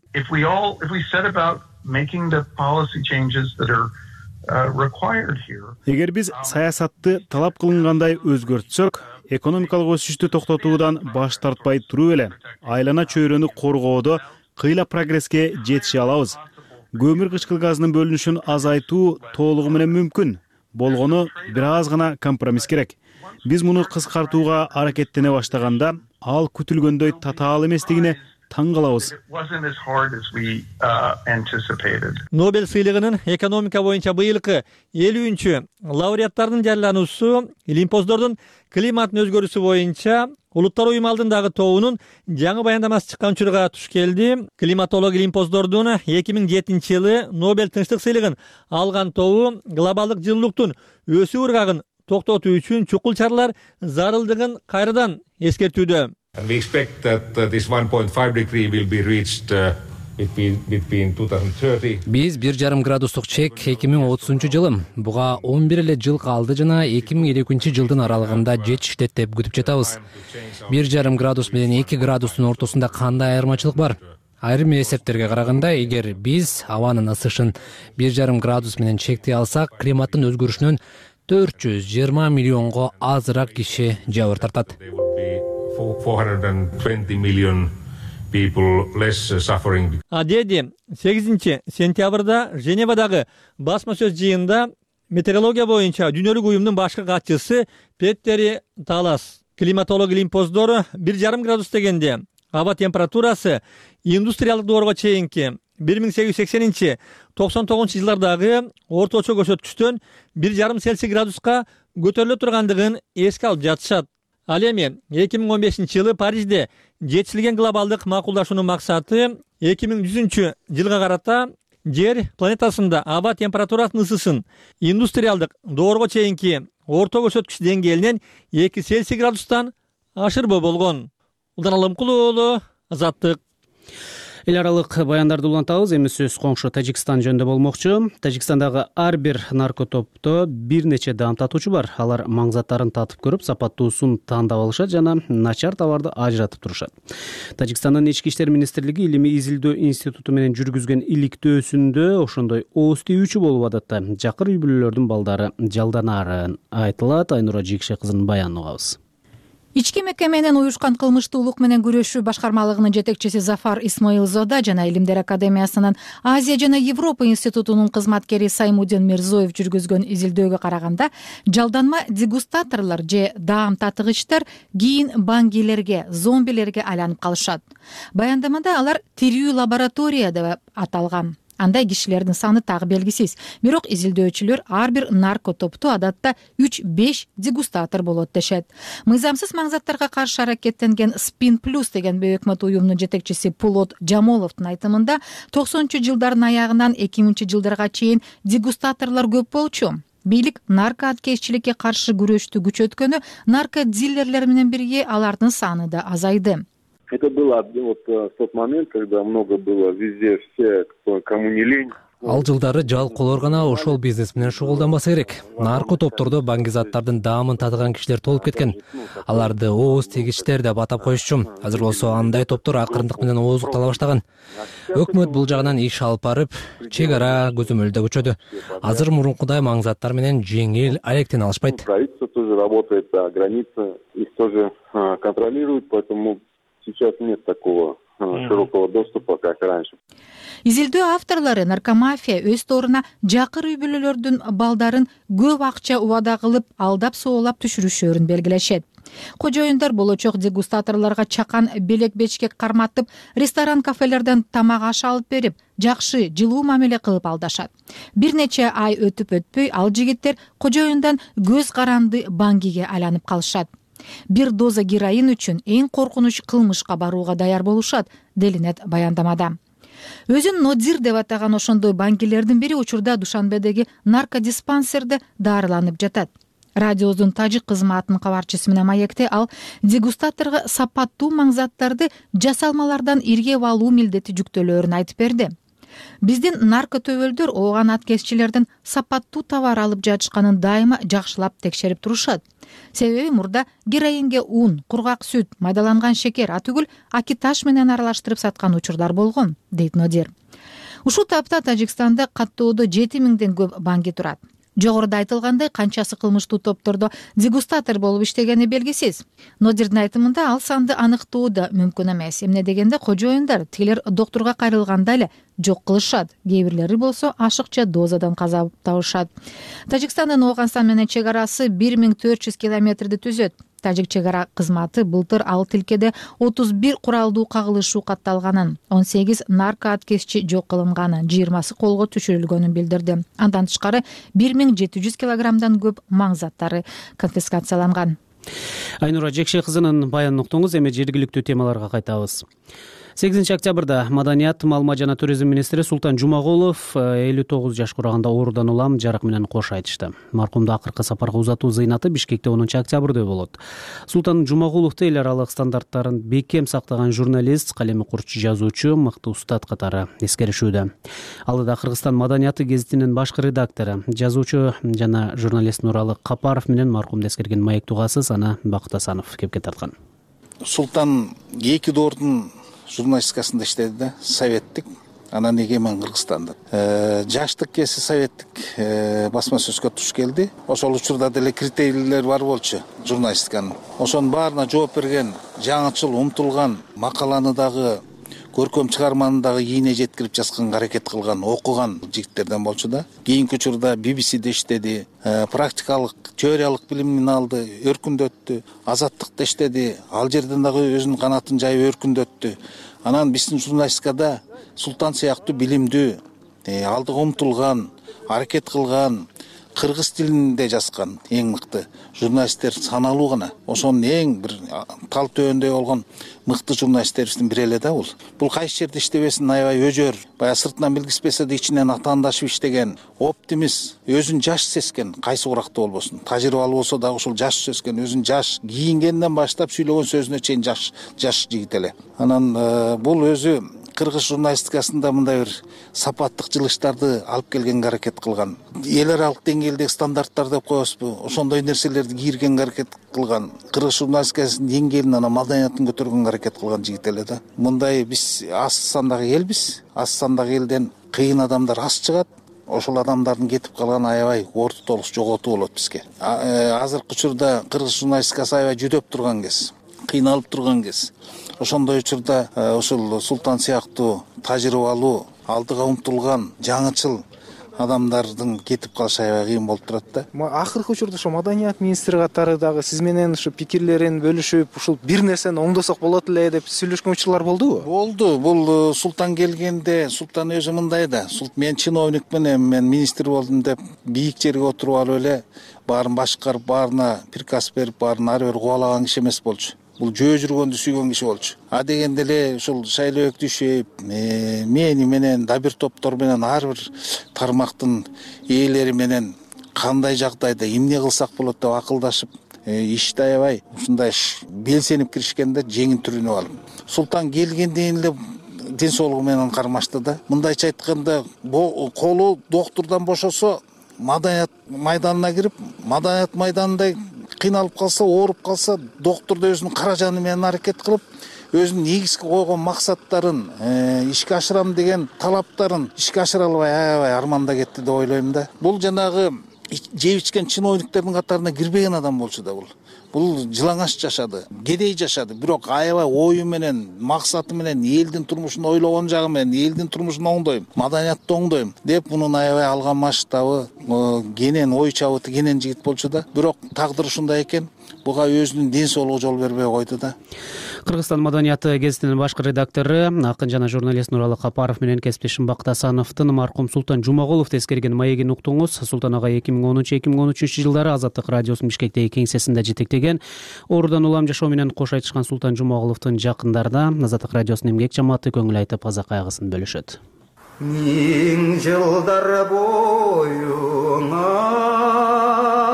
Эгер биз саясатты талап кылынгандай өзгөртсөк, экономикалык өсүштү токтотуудан баш тартпай туруп эле айлана чөйрөнү коргоодо кыйла прогресске жетише алабыз. Көмүр кычкыл газынын бөлүнүшүн азайтуу толугу менен мүмкүн. Болгону бир аз гана компромисс керек. Биз муну кыскартууга аракеттене баштаганда ал күтүлгөндөй татаал эместигине таң калабыз. Нобель сыйлыгынын экономика боюнча быйылкы элүүнчү лауреаттардын жарыялануусу Илимпоздордун климаттын өзгөрүүсү боюнча Улуттар уюму алдындагы тобунун жаңы баяндамасы чыккан учурга туш келди. Климатолог Илимпоздордун эки миң жетинчи жылы Нобель тынчтык сыйлыгын алган тобу глобалдык жылуулуктун өсүү ыргагын токтотуу үчүн чукул чаралар зарылдыгын кайрадан эскертүүдө. And we expect that uh, this one point five degree will be reached uh, between between twenty thirty. Биз бир жарым градустук чек эки миң отузунчу жылы буга он бир эле жыл калды жана эки миң элүү экинчи жылдын аралыгында жетиштет деп күтүп жатабыз. бир жарым градус менен эки градустун ортосунда кандай айырмачылык бар? Айрым эсептерге караганда, эгер биз абанын ысышын бир жарым градус менен чектей алсак, климаттын өзгөрүшүнөн төрт жүз жыйырма миллионго азыраак киши жабыр тартат. four hundred twenty million people less suffering. Адеди сегизинчи сентябрда Женевадагы басма сөз жыйында метеорология боюнча дүйнөлүк уюмдун башкы катчысы Петтери Талас климатолог Илимпоздор бир жарым градус дегенде аба температурасы индустриалдык доорго чейинки бир миң сегиз жүз сексенинчи токсон тогузунчу жылдардагы орточо көрсөткүчтөн бир жарым Цельсий градуска көтөрүлө тургандыгын эске алып жатышат. Ал эми эки миң он бешинчи жылы Парижде жетишилген глобалдык макулдашуунун максаты эки миң жүзүнчү жылга карата Жер планетасында аба температурасынын ысысын индустриалдык доорго чейинки орто көрсөткүч деңгээлинен эки Цельсий градустан ашырбоо болгон. Улдан Алымкул уулу, Азаттык. Эл аралык баяндарды улантабыз. Эми сөз коңшу Тажикстан жөнүндө болмокчу. Тажикстандагы ар бир наркотопто бир нече даам татуучу бар. Алар маңзаттарын татып көрүп, сапаттуусун тандап алышат жана начар товарды ажыратып турушат. Тажикстандын ички иштер министрлиги илимий изилдөө институту менен жүргүзгөн иликтөөсүндө ошондой ооз тийүүчү болуп адатта жакыр үй бүлөлөрдүн балдары жалданарын айтылат. Айнура Жикше кызынын баянын угабыз. Ички мекеменин уюшкан кылмыштуулук менен күрөшүү башкармалыгынын жетекчиси Зафар Исмаилзода жана Илимдер академиясынын Азия жана Европа институтунун кызматкери Саймудин Мирзоев жүргүзгөн изилдөөгө караганда, жалданма дегустаторлор же даам татыгычтар кийин баңгилерге, зомбилерге айланып калышат. Баяндамада алар тирүү лаборатория деп аталган. Андай кишилердин саны тагы белгисиз. Бирок изилдөөчүлөр ар бир наркотопту адатта үч беш дегустатор болот дешет. Мыйзамсыз маңзаттарга каршы аракеттенген Spin Plus деген бейөкмөт уюмдун жетекчиси Пулот Жамоловдун айтымында токсонунчу жылдардын аягынан эки миңинчи жылдарга чейин дегустаторлор көп болчу. Бийлик наркоаткезчиликке каршы күрөштү күчөткөнү, наркодилерлер менен бирге алардын саны да азайды. Это было вот в тот момент, когда много было везде, все, кому не лень. Ал жылдары жалкоолор гана ошол бизнес менен шугулданбаса керек. Наркотоптордо баңгизаттардын даамын татыган кишилер толуп кеткен. Аларды ооз тийгичтер деп атап коюшчу. Азыр болсо андай топтор акырындык менен ооздуктала баштаган. Өкмөт бул жагынан иш алып барып, чек ара көзөмөлдө күчөдү. Азыр мурункудай маңзаттар менен жеңил алектене алышпайт. Правительство тоже работает, а границы их тоже контролируют, поэтому сейчас нет такого широкого доступа, как раньше. Изилдөө авторлору наркомафия өз торуна жакыр үй бүлөлөрдүн балдарын көп акча убада кылып, алдап соолап түшүрүшөрүн белгилешет. Кожоюндар болочок дегустаторлорго чакан белек бечкек карматып, ресторан кафелерден тамак аш алып берип, жакшы, жылуу мамиле кылып алдашат. Бир нече ай өтүп өтпөй ал жигиттер кожоюндан көз каранды баңгиге айланып калышат. Бир доза героин үчүн эң коркунуч кылмышка барууга даяр болушат, делинет баяндамада. Өзүн Нодзир деп атаган ошондой баңгилердин бири учурда Душанбедеги наркодиспансерде дарыланып жатат. Радиоздун тажик кызматынын кабарчысы менен маекте ал дегустаторго сапаттуу маңзаттарды жасалмалардан иргеп алуу милдети жүктөлөөрүн айтып берди. Биздин наркотөбөлдөр ооган аткезчилердин сапаттуу товар алып жатышканын дайыма жакшылап текшерип турушат. Себеби мурда героинге ун, кургак сүт, майдаланган шекер, атүгүл акиташ менен аралаштырып саткан учурдар болгон, дейт Нодир. Ушул тапта Тажикстанда каттоодо жети миңден көп баңги турат. жогоруда айтылгандай канчасы кылмыштуу топтордо дегустатор болуп иштегени белгисиз. Нодирдин айтымында ал санды аныктоо да мүмкүн эмес. Эмне дегенде кожоюндар тилер доктурга кайрылганда эле жок кылышат, кээ бирлери болсо ашыкча дозадан каза табышат. Тажикстандын Ооганстан менен чек арасы бир миң төрт жүз километрди түзөт. Тажик чек ара кызматы былтыр ал тилкеде отуз бир куралдуу кагылышуу катталганын, он сегиз нарко аткезчи жок кылынганын, жыйырмасы колго түшүрүлгөнүн билдирди. Андан тышкары бир миң жети жүз килограммдан көп маң заттары конфискацияланган. Айнура Жекше кызынын баянын уктуңуз. Эми жергиликтүү темаларга кайтабыз. сегизинчи октябрда Маданият, Маалымат жана туризм министри Султан Жумагулов элүү тогуз жаш кураганда оорудан улам жарак менен кош айтышты. Маркумду акыркы сапарга узатуу зыйнаты Бишкекте онунчу октябрда болот. Султан Жумагуловду эл аралык стандарттарын бекем сактаган журналист, калеми курчу жазуучу, мыкты устат катары эскеришүүдө. Алда Кыргызстан Маданияты гезитинин башкы редактору, жазуучу жана журналист Нуралы Капаров менен маркумду эскерген маек тугасы Сана Бактасанов кепке тарткан. Султан эки доордун журналистикасында иштеди да, советтик, анан эгемен Кыргызстанда. Жаштык кеси советтик басма сөзгө туш келди. Ошол учурда деле критерийлер бар болчу журналистиканын. Ошонун баарына жооп берген, жаңычыл, умтулган, макаланы дагы, көркөм чыгарманы дагы ийине жеткирип жазганга аракет кылган, окуган жигиттерден болчу да. Кийинки учурда би би сиде иштеди, практикалык, теориялык билимин алды, өркүндөттү, азаттыкта иштеди, ал жерден дагы өзүнүн канатын жайып өркүндөттү. Анан биздин журналистикада Султан сыяктуу билимдүү, алдыга умтулган, аракет кылган, кыргыз тилинде жазган эң мыкты журналисттер саналуу гана. Ошонун эң бир тал төбөндө болгон мыкты журналисттерибиздин бири эле да бул. Бул кайсы жерде иштебесин аябай өжөр, баягы сыртынан билгиспесе да ичинен атаандашып иштеген, оптимист, өзүн жаш сезген, кайсы уракта болбосун. Тажрыйбалуу болсо дагы ушул жаш сезген, өзүн жаш, кийингенден баштап сүйлөгөн сөзүнө чейин жаш, жаш жигит эле. Анан бул өзү кыргыз журналистикасында мындай бир сапаттык жылыштарды алып келгенге аракет кылган. Эл аралык деңгээлдеги стандарттар деп коебузбу? Ошондой нерселерди кийиргенге аракет кылган. Кыргыз журналистикасынын деңгээлин, анан маданиятын көтөргөнгө аракет кылган жигит эле да. Мындай биз аз сандагы элбиз. Аз сандагы элден кыйын адамдар аз чыгат. Ошол адамдардын кетип калганы аябай орто толук жоготуу болот бизге. Азыркы учурда кыргыз журналистикасы аябай жүдөп турган кез, кыйналып турган кез. Ошондой учурда ушул Султан сыяктуу тажрыйбалуу, алдыга умтулган, жаңычыл адамдардын кетип калышы аябай кыйын болуп турат да. Акыркы учурда ошо маданият министри катары дагы сиз менен ушу пикирлерин бөлүшүп, ушул бир нерсени оңдосок болот эле деп сүйлөшкөн учурлар болдубу? Болду. Бул Султан келгенде Султан өзү мындай да. Мен чиновникмин, мен министр болдум деп бийик жерге отуруп алып эле баарын башкарып, баарына приказ берип, баарын ары бери кубалаган киши эмес болчу. Бул жөө жүргөндү сүйгөн киши болчу. А дегенде эле ушул шайлоок түшүп, мени менен да бир топтор менен ар бир тармактын ээлери менен кандай жагдайда эмне кылсак болот деп акылдашып, ишти аябай ушундай белсенип киришкенде жеңин түрүнүп алып. Султан келгенден эле ден соолугу менен кармашты да. Мындайча айтканда, колу доктурдан бошосо, маданият майданына кирип, маданият майданында кыйналып калса, ооруп калса, доктор да өзүнүн каражаны менен аракет кылып, өзүнүн негизги койгон максаттарын, ишке ашырам деген талаптарын ишке ашыра албай аябай арманда кетти деп ойлойм да. Бул жанагы жеп ичкен чиновниктердин катарына кирбеген адам болчу да бул. Бул жылаңаш жашады, кедей жашады, бирок аябай ою менен, максаты менен, элдин турмушун ойлогон жагы менен, элдин турмушун оңдойм, маданиятты оңдойм деп мунун аябай алган масштабы, кенен ой чабыты кенен жигит болчу да. Бирок тагдыр ушундай экен, буга өзүнүн ден соолугу жол бербей койду да. Кыргызстан Маданияты гезитинин башкы редактору, акын жана журналист Нуралы Капаров менен кесиптешим Бактасановдун маркум Султан Жумагуловду эскерген маегин уктуңуз. Султан ага эки миң он үч эки миң он үчүнчү жылдары Азаттык радиосунун Бишкектеги кеңсесинде жетектеген. Оорудан улам жашоо менен кош айтышкан Султан Жумагуловдун жакындарда Азаттык радиосунун эмгек жамааты көңүл айтып аза кайгысын бөлүшөт. Миң жылдар боюңа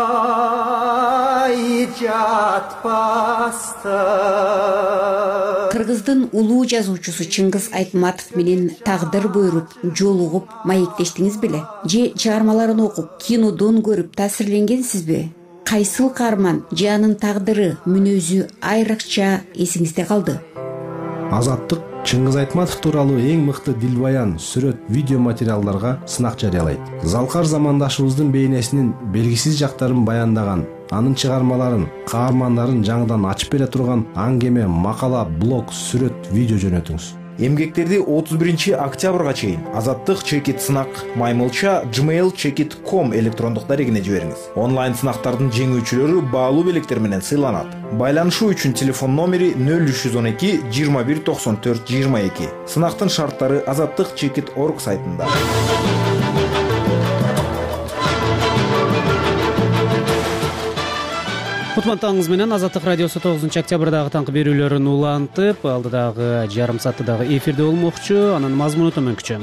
Кыргыздын улуу жазуучусу Чыңгыз Айтматов менен тагдыр буйруп, жолугуп, маектештиңиз беле? Же чыгармаларын окуп, кинодон көрүп таасирленгенсизби? Кайсыл каарман же анын тагдыры, мүнөзү айрыкча эсиңизде калды? Азаттык Чыңгыз Айтматов тууралуу эң мыкты дилбаян, сүрөт, видео материалдарга сынак жарыялайт. Залкар замандашыбыздын бейнесинин белгисиз жактарын баяндаган, анын чыгармаларын, каармандарын жаңыдан ачып бере турган аңгеме, макала, блог, сүрөт, видео жөнөтүңүз. Эмгектерди отуз биринчи октябрга чейин Азаттык чекит сынак маймылча gmail чекит точка ком электрондук дарегине жибериңиз. Онлайн сынактардын жеңүүчүлөрү баалуу белектер менен сыйланат. Байланышуу үчүн телефон номери нөл үч жүз он эки жыйырма бир токсон төрт жыйырма эки. Сынактын шарттары азаттык чекит точка орг сайтында. Кутмандыгыңыз менен Азаттык радиосу тогузунчу октябрдагы таңкы берүүлөрүн улантып, алдыдагы жарым саатта дагы эфирде болмокчу. Анын мазмуну төмөнкүчө.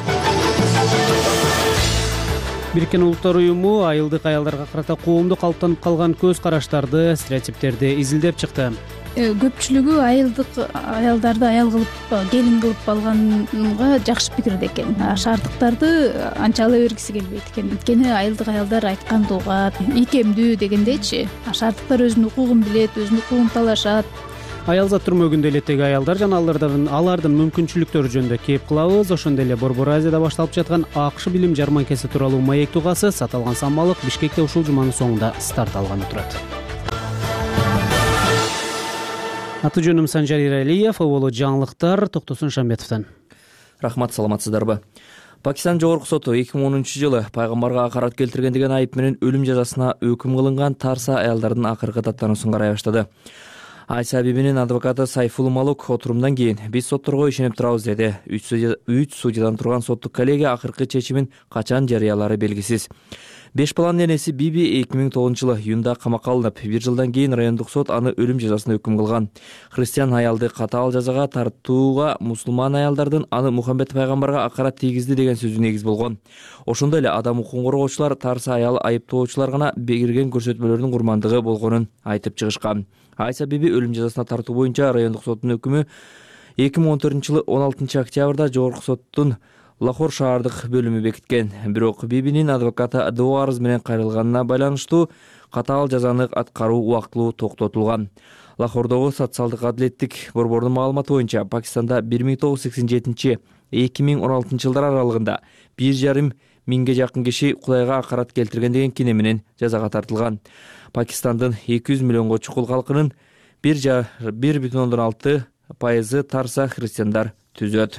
Бириккен Улуттар уюму айылдык аялдарга карата коомдо калыптанып калган көз караштарды, стереотиптерди изилдеп чыкты. Көпчүлүгү айылдык аялдарды аял кылып, келин кылып алганга жакшы пикирде экен. Шаардыктарды анча ала бергиси келбейт экен. Анткени айылдык аялдар айтканды угат, ийкемдүү дегендейчи. Шаардыктар өзүнүн укугун билет, өзүнүн укугун талашат. Аял зат түрмөгүндө элеттеги аялдар жана алардын алардын мүмкүнчүлүктөрү жөнүндө кеп кылабыз. Ошондой эле Борбор Азияда башталып жаткан АКШ билим жарманкасы тууралуу маек тугасы саталган самалык Бишкекте ушул жуманын соңунда старт алганы турат. Аты жөнүм Санжар Иралиев, боло жаңылыктар Токтосун Шамбетовдон. Рахмат, саламатсыздарбы? Пакистан жогорку соту эки миң онунчу жылы пайгамбарга акарат келтирген деген айып менен өлүм жазасына өкүм кылынган тарса аялдардын акыркы таттануусун карай баштады. Айса Бибинин адвокаты Сайфул Малук отурумдан кийин биз сотторго ишенип турабыз деди. Үч судьядан турган соттук коллегия акыркы чечимин качан жарыялары белгисиз. Беш баланын энеси Биби эки миң тогузунчу жылы июнда камакка алынып, бир жылдан кийин райондук сот аны өлүм жазасына өкүм кылган. Христиан аялды катаал жазага тартууга мусулман аялдардын аны Мухаммед пайгамбарга акарат тийгизди деген сөзү негиз болгон. Ошондой эле адам укугун коргоочулар тарса аял айыптоочулар гана берген көрсөтмөлөрдүн курмандыгы болгонун айтып чыгышкан. Айса Биби өлүм жазасына тартуу боюнча райондук соттун өкүмү эки миң он төртүнчү жылы он алтынчы октябрда жогорку соттун Лахор шаардык бөлүмү бекиткен. Бирок Бибинин адвокаты доо арыз менен кайрылганына байланыштуу катаал жазаны аткаруу убактылуу токтотулган. Лахордогу социалдык адилеттик борбордун маалыматы боюнча Пакистанда бир миң тогуз жүз сексен жетинчи эки миң он алтынчы жылдар аралыгында бир жарым миңге жакын киши Кудайга акарат келтирген деген кине менен жазага тартылган. Пакистандын эки жүз миллионго чукул калкынын бир бүтүн ондон алты пайызы тарса христиандар түзөт.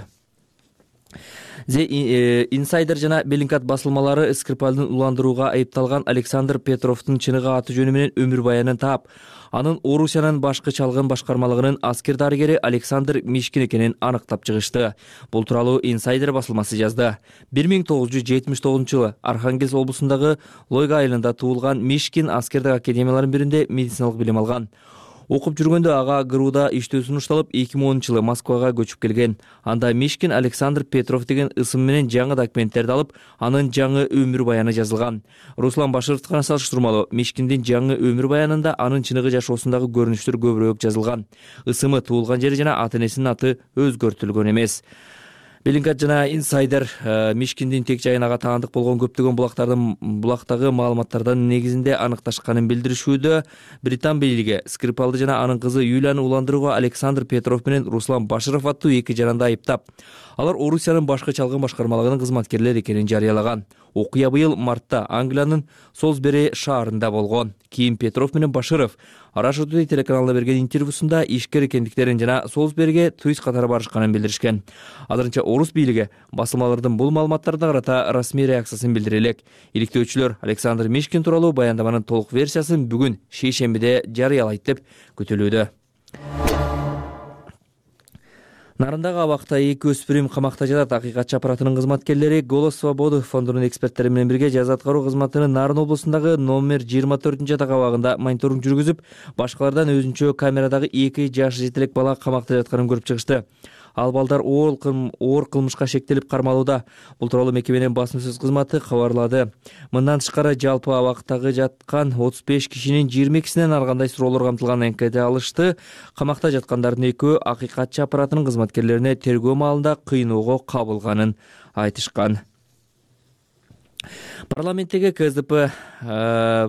The Insider жана Белинкат басылмалары Скрипальдын уландырууга айыпталган Александр Петровдун чыныгы аты жөнү менен өмүр баянын таап, анын Орусиянын башкы чалгын башкармалыгынын аскер дарыгери Александр Мишкин экенин аныктап чыгышты. Бул тууралуу Insider басылмасы жазды. бир миң тогуз жүз жетимиш тогузунчу жылы Архангельск облусундагы Лойга айылында туулган Мишкин аскердик академиялардын биринде медициналык билим алган. Окуп жүргөндө ага ГРУда иштөөсүн ушталып, эки миң онунчу жылы Москвага көчүп келген. Анда Мишкин Александр Петров деген ысым менен жаңы документтерди алып, анын жаңы өмүр баяны жазылган. Руслан Башировдуна салыштырмалуу Мишкиндин жаңы өмүр баянында анын чыныгы жашоосундагы көрүнүштөр көбүрөөк жазылган. Ысымы, туулган жери жана ата-энесинин аты өзгөртүлгөн эмес. Белинкат жана Insider Мишкиндин тек жайынага таандык болгон көптөгөн булактардын булактагы маалыматтардын негизинде аныкташканын билдиришүүдө. Британ бийлиги Скрипалды жана анын кызы Юлияны уландырууга Александр Петров менен Руслан Баширов аттуу эки жаранды айыптап, алар Орусиянын башкы чалгын башкармалыгынын кызматкерлери экенин жарыялаган. Окуя быйыл мартта Англиянын Солсбери шаарында болгон. Кийин Петров менен Баширов Russia Today телеканалына берген интервьюсунда ишкер экендиктерин жана Солсбериге турист катары барышканын билдиришкен. Азырынча орус бийлиги басылмалардын бул маалыматтарына карата расмий реакциясын билдире элек. Иликтөөчүлөр Александр Мишкин тууралуу баяндаманын толук версиясын бүгүн шейшембиде жарыялайт деп күтүлүүдө. Нарындагы абакта эки өспүрүм камакта жатат. Акыйкатчы аппаратынын кызматкерлери Голос Свободы фондунун эксперттери менен бирге жаза аткаруу кызматынын Нарын облусундагы номер жыйырма төртүнчү жатак абагында мониторинг жүргүзүп, башкалардан өзүнчө камерадагы эки жаш жетелек бала камакта жатканын көрүп чыгышты. Ал балдар оор кылмышка шектелип кармалууда. Бул тууралуу мекеменин басма сөз кызматы кабарлады. Мындан тышкары жалпы абактагы жаткан отуз беш кишинин жыйырма экисинен ар кандай суроолор камтылган анкета алышты. Камакта жаткандардын экөө акыйкатчы аппаратынын кызматкерлерине тергөө маалында кыйноого кабылганын айтышкан. Парламенттеги КСДП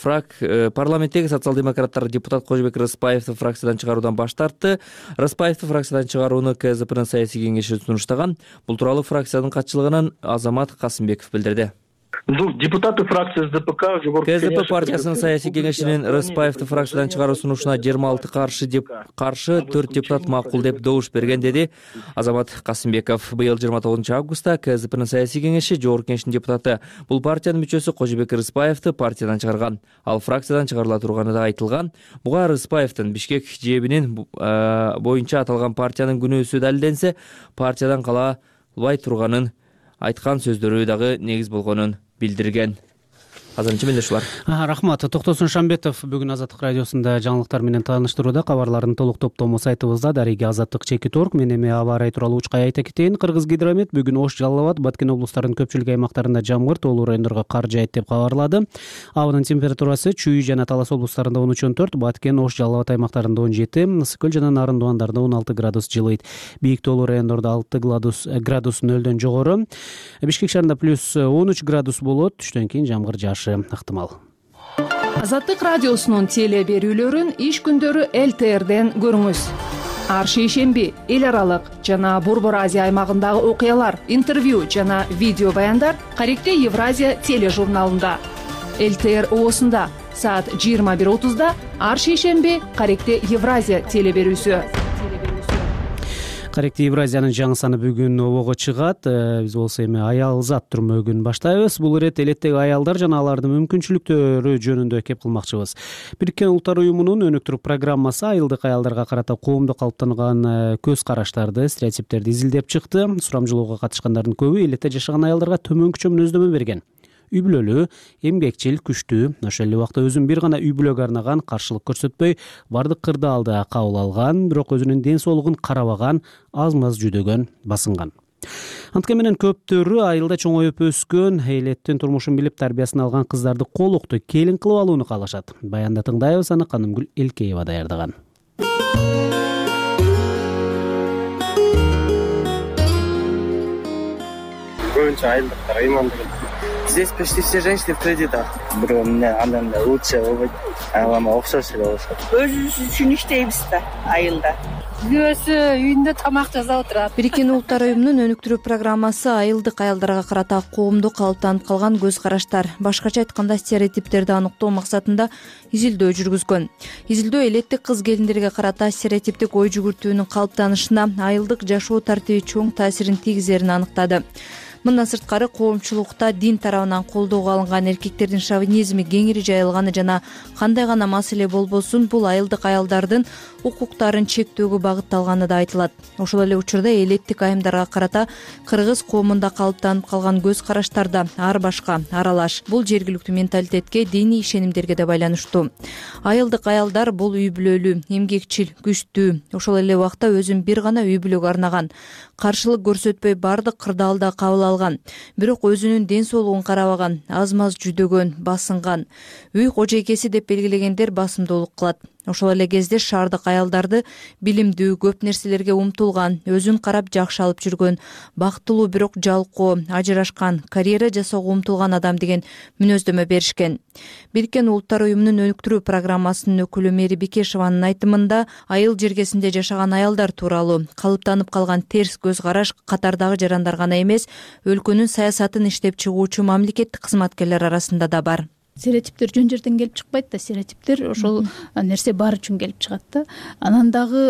парламенттеги социал демократтар депутат Кожобек Рыспаевди фракциядан чыгаруудан баш тартты. Рыспаевди фракциядан чыгарууну КЗПнын саясий кеңеши сунуштаган. Бул тууралуу фракциянын катчылыгынан Азамат Касымбеков билдирди. Депутаты фракции СДПК КЗП партиясынын саясий кеңешинин Рыспаевди фракциядан чыгаруу сунушуна жыйырма алты каршы деп каршы төрт депутат макул деп добуш берген, деди Азамат Касымбеков. Быйыл жыйырма тогузунчу августта КЗПнын саясий кеңеши жогорку кеңешинин депутаты бул партиянын мүчөсү Кожобек Рыспаевди партиядан чыгарган. Ал фракциядан чыгарыла турганы да айтылган. Буга Рыспаевдин Бишкек жебинин боюнча аталган партиянын күнөөсү далилденсе, партиядан кала албай турганын айткан сөздөрү дагы негиз болгонун билдирген. Азырынча менде ушулар. Рахмат. Токтосун Шамбетов бүгүн Азаттык радиосунда жаңылыктар менен тааныштырууда. Кабарлардын толук топтому сайтыбызда дареги азаттык чекит точка орг. Мен эми аба ырайы тууралуу учкай айта кетейин. Кыргызгидромет бүгүн Ош, Жалал Абад, Баткен облустарынын көпчүлүк аймактарында жамгыр, тоолуу райондорго кар жаайт деп кабарлады. Абанын температурасы Чүй жана Талас облустарында он үч он төрт, Баткен, Ош, Жалал Абад аймактарында он жети, Ысык көл жана Нарын Дуандарда он алты градус жылыйт. Бийик тоолуу райондордо алты градус нөлдөн жогору. Бишкек шаарында плюс он үч градус болот. Түштөн кийин жамгыр жаашы ыктымал. Азаттык радиосунун теле берүүлөрүн иш күндөрү эл тэ эрден көрүңүз. Ар шейшемби эл аралык жана Борбор Азия аймагындагы окуялар, интервью жана видео баяндар Каректе Евразия тележурналында. эл тэ эр оосунда саат жыйырма бир отузда ар шейшемби Каректе Евразия теле берүүсү. Каректе Евразиянын жаңы саны бүгүн обого чыгат. Биз болсо эми аял зат түрмөгүн баштайбыз. Бул ирет элеттеги аялдар жана алардын мүмкүнчүлүктөрү жөнүндө кеп кылмакчыбыз. Бириккен Улуттар уюмунун өнүктүрүү программасы айылдык аялдарга карата коомдо калыптанган көз караштарды, стереотиптерди изилдеп чыкты. Сурамжылоого катышкандардын көбү элетте жашаган аялдарга төмөнкүчө мүнөздөмө берген. Үй бүлөлүү, эмгекчил, күчтүү, ошол эле убакта өзүн бир гана үй бүлөгө арнаган, каршылык көрсөтпөй, бардык кырдаалды кабыл алган, бирок өзүнүн ден соолугун карабаган, аз-маз жүдөгөн, басынган. Анткени менен көптөрү айылда чоңоюп өскөн, элеттин турмушун билип тарбиясын алган кыздарды колукту келин кылып алууну каалашат. Баянда тыңдайбыз, аны Канымгүл Элкеева даярдаган. Көбүнчө айылдыктар ыймандуу. Здесь почти все женщины в кредитах. Бирөө эмне андан лучше болбойт. Ага окшош эле болушат. Өзүбүз үчүн иштейбиз да айылда. Күйөөсү үйүндө тамак жасап отурат. Бириккен Улуттар уюмунун өнүктүрүү программасы айылдык аялдарга карата коомдо калыптанып калган көз караштар, башкача айтканда стереотиптерди аныктоо максатында изилдөө жүргүзгөн. Изилдөө элеттик кыз келиндерге карата стереотиптик ой жүгүртүүнүн калыптанышына айылдык жашоо тартиби чоң таасирин тийгизерин аныктады. Мындан сырткары коомчулукта дин тарабынан колдоого алынган эркектердин шовинизми кеңири жайылганы жана кандай гана маселе болбосун бул айылдык аялдардын укуктарын чектөөгө багытталганы да айтылат. Ошол эле учурда элеттик айымдарга карата кыргыз коомунда калыптанып калган көз караштар да ар башка, аралаш. Бул жергиликтүү менталитетке, диний ишенимдерге да байланыштуу. Айылдык аялдар бул үй бүлөлүү, эмгекчил, күчтүү, ошол эле убакта өзүн бир гана үй бүлөгө арнаган, каршылык көрсөтпөй бардык кырдаалда кабыл алган, бирок өзүнүн ден соолугун карабаган, аз-маз жүдөгөн, басынган. Үй кожойкеси деп белгилегендер басымдуулук кылат. Ошол эле кезде шаардык аялдарды билимдүү, көп нерселерге умтулган, өзүн карап жакшы алып жүргөн, бактылуу бирок жалкоо, ажырашкан, карьера жасоого умтулган адам деген мүнөздөмө беришкен. Бириккен Улуттар уюмунун өнүктүрүү программасынын өкүлү Мэри Бекешеванын айтымында айыл жергесинде жашаган аялдар тууралуу калыптанып калган терс көз караш катардагы жарандар гана эмес, өлкөнүн саясатын иштеп чыгуучу мамлекеттик кызматкерлер арасында да бар. Стереотиптер жөн жерден келип чыкпайт да, стереотиптер ошол нерсе бар үчүн келип чыгат да. Анан дагы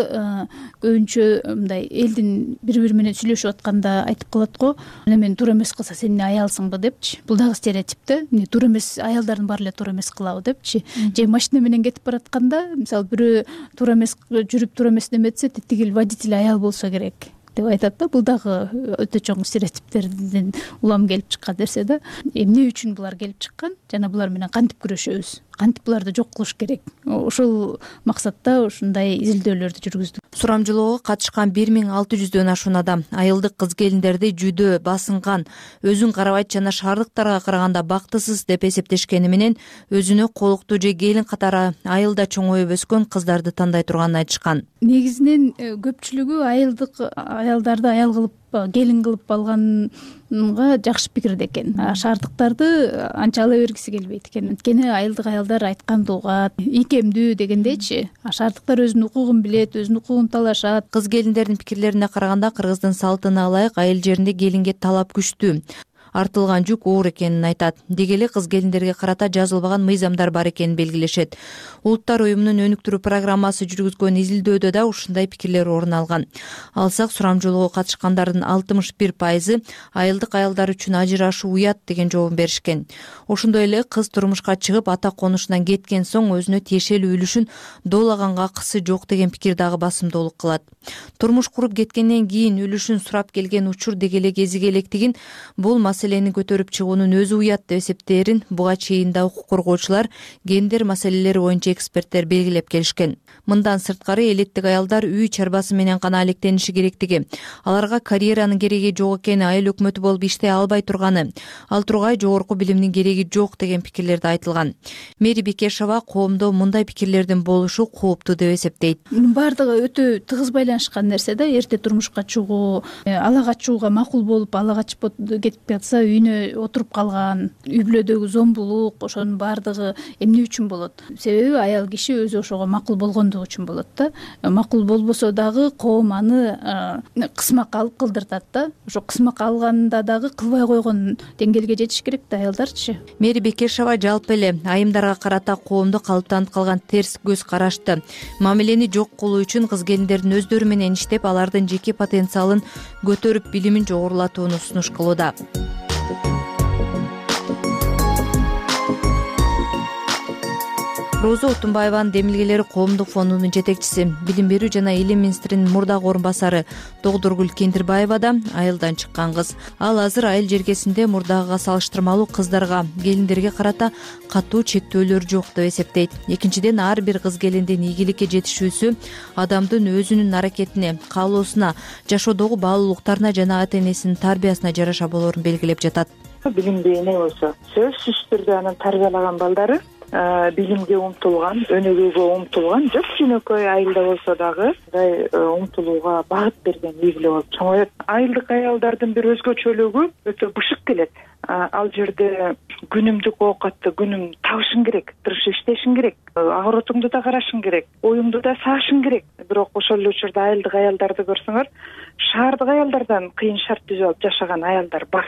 көбүнчө мындай элдин бири-бири менен сүйлөшүп атканда айтып калат го, мына мен туура эмес кылса сен эмне аялсыңбы депчи. Бул дагы стереотип да. Эмне туура эмес, аялдардын баары эле туура эмес кылабы депчи. Же машина менен кетип баратканда, мисалы бирөө туура эмес жүрүп туура эмес неметсе, тетиги водитель аял болсо керек деп айтат да. Бул дагы өтө чоң стереотиптердин улам келип чыккан нерсе да. Эмне үчүн булар келип чыккан жана булар менен кантип күрөшөбүз, кантип буларды жок кылыш керек. Ошол максатта ушундай изилдөөлөрдү жүргүздүк. Сурамжылоого катышкан бир миң алты жүздөн ашуун адам айылдык кыз келиндерди жүдөө, басынган, өзүн карабайт жана шаардыктарга караганда бактысыз деп эсептешкени менен өзүнө колуктуу же келин катары айылда чоңоюп өскөн кыздарды тандай турганын айтышкан. Негизинен көпчүлүгү айылдык аялдарды аял кылып келин кылып алганга жакшы пикирде экен. Шаардыктарды анча ала бергиси келбейт экен. Анткени айылдык аялдар айтканды угат, ийкемдүү дегендейчи. Шаардыктар өзүнүн укугун билет, өзүнүн укугун талашат. Кыз келиндердин пикирлерине караганда кыргыздын салтына ылайык айыл жеринде келинге талап күчтүү. Артылган жүк оор экенин айтат. Деги эле кыз келиндерге карата жазылбаган мыйзамдар бар экенин белгилешет. Улуттар уюмунун өнүктүрүү программасы жүргүзгөн изилдөөдө да ушундай пикирлер орун алган. Алсак, сурамжылоого катышкандардын алтымыш бир пайызы айылдык аялдар үчүн ажырашуу уят деген жообун беришкен. Ошондой эле кыз турмушка чыгып ата конушунан кеткен соң өзүнө тиешелүү үлүшүн доолаганга акысы жок деген пикир дагы басымдуулук кылат. Турмуш куруп кеткенден кийин үлүшүн сурап келген учур деги эле кезиге электигин, бул маселени көтөрүп чыгуунун өзү уят деп эсептээрин буга чейин да укук коргоочулар, гендер маселелери боюнча эксперттер белгилеп келишкен. Мындан сырткары элеттик аялдар үй чарбасы менен гана алектениши керектиги, аларга карьеранын кереги жок экени, айыл өкмөтү болуп иштей албай турганы, ал тургай жогорку билимдин кереги жок деген пикирлерди айтылган. Мэри Бекешова коомдо мындай пикирлердин болушу кооптуу деп эсептейт. Мунун баардыгы өтө тыгыз байланышкан нерсе да. Эрте турмушка чыгуу, ала качууга макул болуп, ала качып кетип калса, үйүнө отуруп калган, үй бүлөдөгү зомбулук, ошонун баардыгы эмне үчүн болот? Себеби аял киши өзү ошого макул болгондугу үчүн болот да. Макул болбосо дагы коом аны кысмакка алып кылдыртат да. Ошо кысмакка алганда дагы кылбай койгон деңгээлге жетиш керек да аялдарчы. Мэри Бекешова жалпы эле айымдарга карата коомдо калыптанып калган терс көз карашты, мамилени жок кылуу үчүн кыз келиндердин өздөрү менен иштеп, алардын жеке потенциалын көтөрүп, билимин жогорулатууну сунуш кылууда. Роза Отунбаеванын демилгелери коомдук фондунун жетекчиси, билим берүү жана илим министринин мурдагы орун басары Тогдургүл Кендирбаева да айылдан чыккан кыз. Ал азыр айыл жергесинде мурдагыга салыштырмалуу кыздарга, келиндерге карата катуу чектөөлөр жок деп эсептейт. Экинчиден, ар бир кыз келиндин ийгиликке жетишүүсү адамдын өзүнүн аракетине, каалоосуна, жашоодогу баалуулуктарына жана ата энесинин тарбиясына жараша болоорун белгилеп жатат. Билимди эне болсо, сөзсүз түрдө анын тарбиялаган балдары билимге умтулган, өнүгүүгө умтулган, жок жөнөкөй айылда болсо дагы мындай умтулууга багыт берген үй бүлө болуп чоңоет. Айылдык аялдардын бир өзгөчөлүгү өтө бышык келет. Ал жерде күнүмдүк оокатты күнүм табышың керек, тырышып иштешиң керек, агыротуңду да карашың керек, оюңду да саашың керек. Бирок ошол эле учурда айылдык аялдарды көрсөңөр, шаардык аялдардан кыйын шарт түзүп алып жашаган аялдар бар.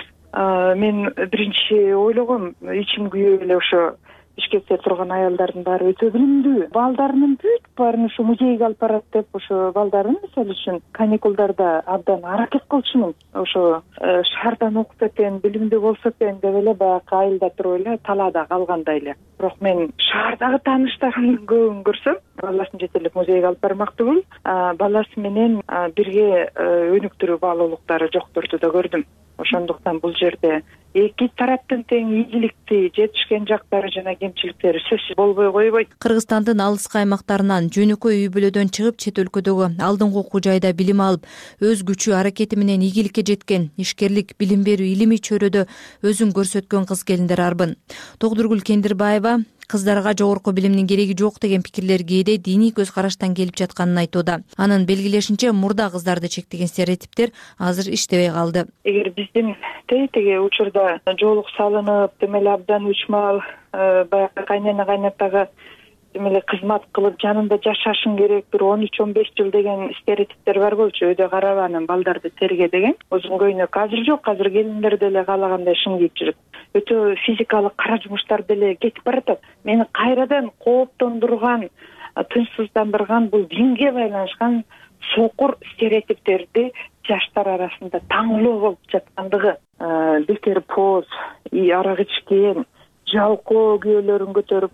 Мен биринчи ойлогом, ичим күйүп эле ошо ишкекте турган аялдардын баары өтө билимдүү. Балдарынын бүт баарын ушу музейге алып барат деп, ошо балдарын мисалы үчүн каникулдарда абдан аракет кылчумун. Ошо шаардан окуп экен, билимдүү болсо экен деп эле баягы айылда туруп эле талаада калгандай эле. Бирок мен шаардагы тааныштарымдын көбүн көрсөм, баласын жетелеп музейге алып бармактуу, баласы менен бирге өнүктүрүү баалуулуктары жокторду да көрдүм. Ошондуктан бул жерде эки тараптын тең ийгиликти жетишкен жактары жана кемчиликтери сөзсүз болбой койбойт. Кыргызстандын алыскы аймактарынан жөнөкөй үй бүлөдөн чыгып, чет өлкөдөгү алдыңкы окуу жайда билим алып, өз күчү аракети менен ийгиликке жеткен, ишкерлик, билим берүү, илимий чөйрөдө өзүн көрсөткөн кыз келиндер арбын. Тогдургүл Кендирбаева кыздарга жогорку билимдин кереги жок деген пикирлер кээде диний көз караштан келип жатканын айтууда. Анын белгилешинче, мурда кыздарды чектеген стереотиптер азыр иштебей калды. Эгер биздин теги учурда жоолук салынып, демеле абдан үч маал баягы кайнена кайнатага демеле кызмат кылып, жанында жашашың керек, бир он үч он беш жыл деген стереотиптер бар болчу. Өйдө карабанын балдарды терге деген. Озун көйнөк азыр жок, азыр келиндер деле каалагандай шың кийип жүрөт. Өтө физикалык кара жумуштар деле кетип баратат. Мени кайрадан кооптондурган, тынчсыздандырган бул динге байланышкан сокур стереотиптерди жаштар арасында таңлоо болуп жаткандыгы. Бекер поз, арак ичкен, жалкоо күйөөлөрүн көтөрүп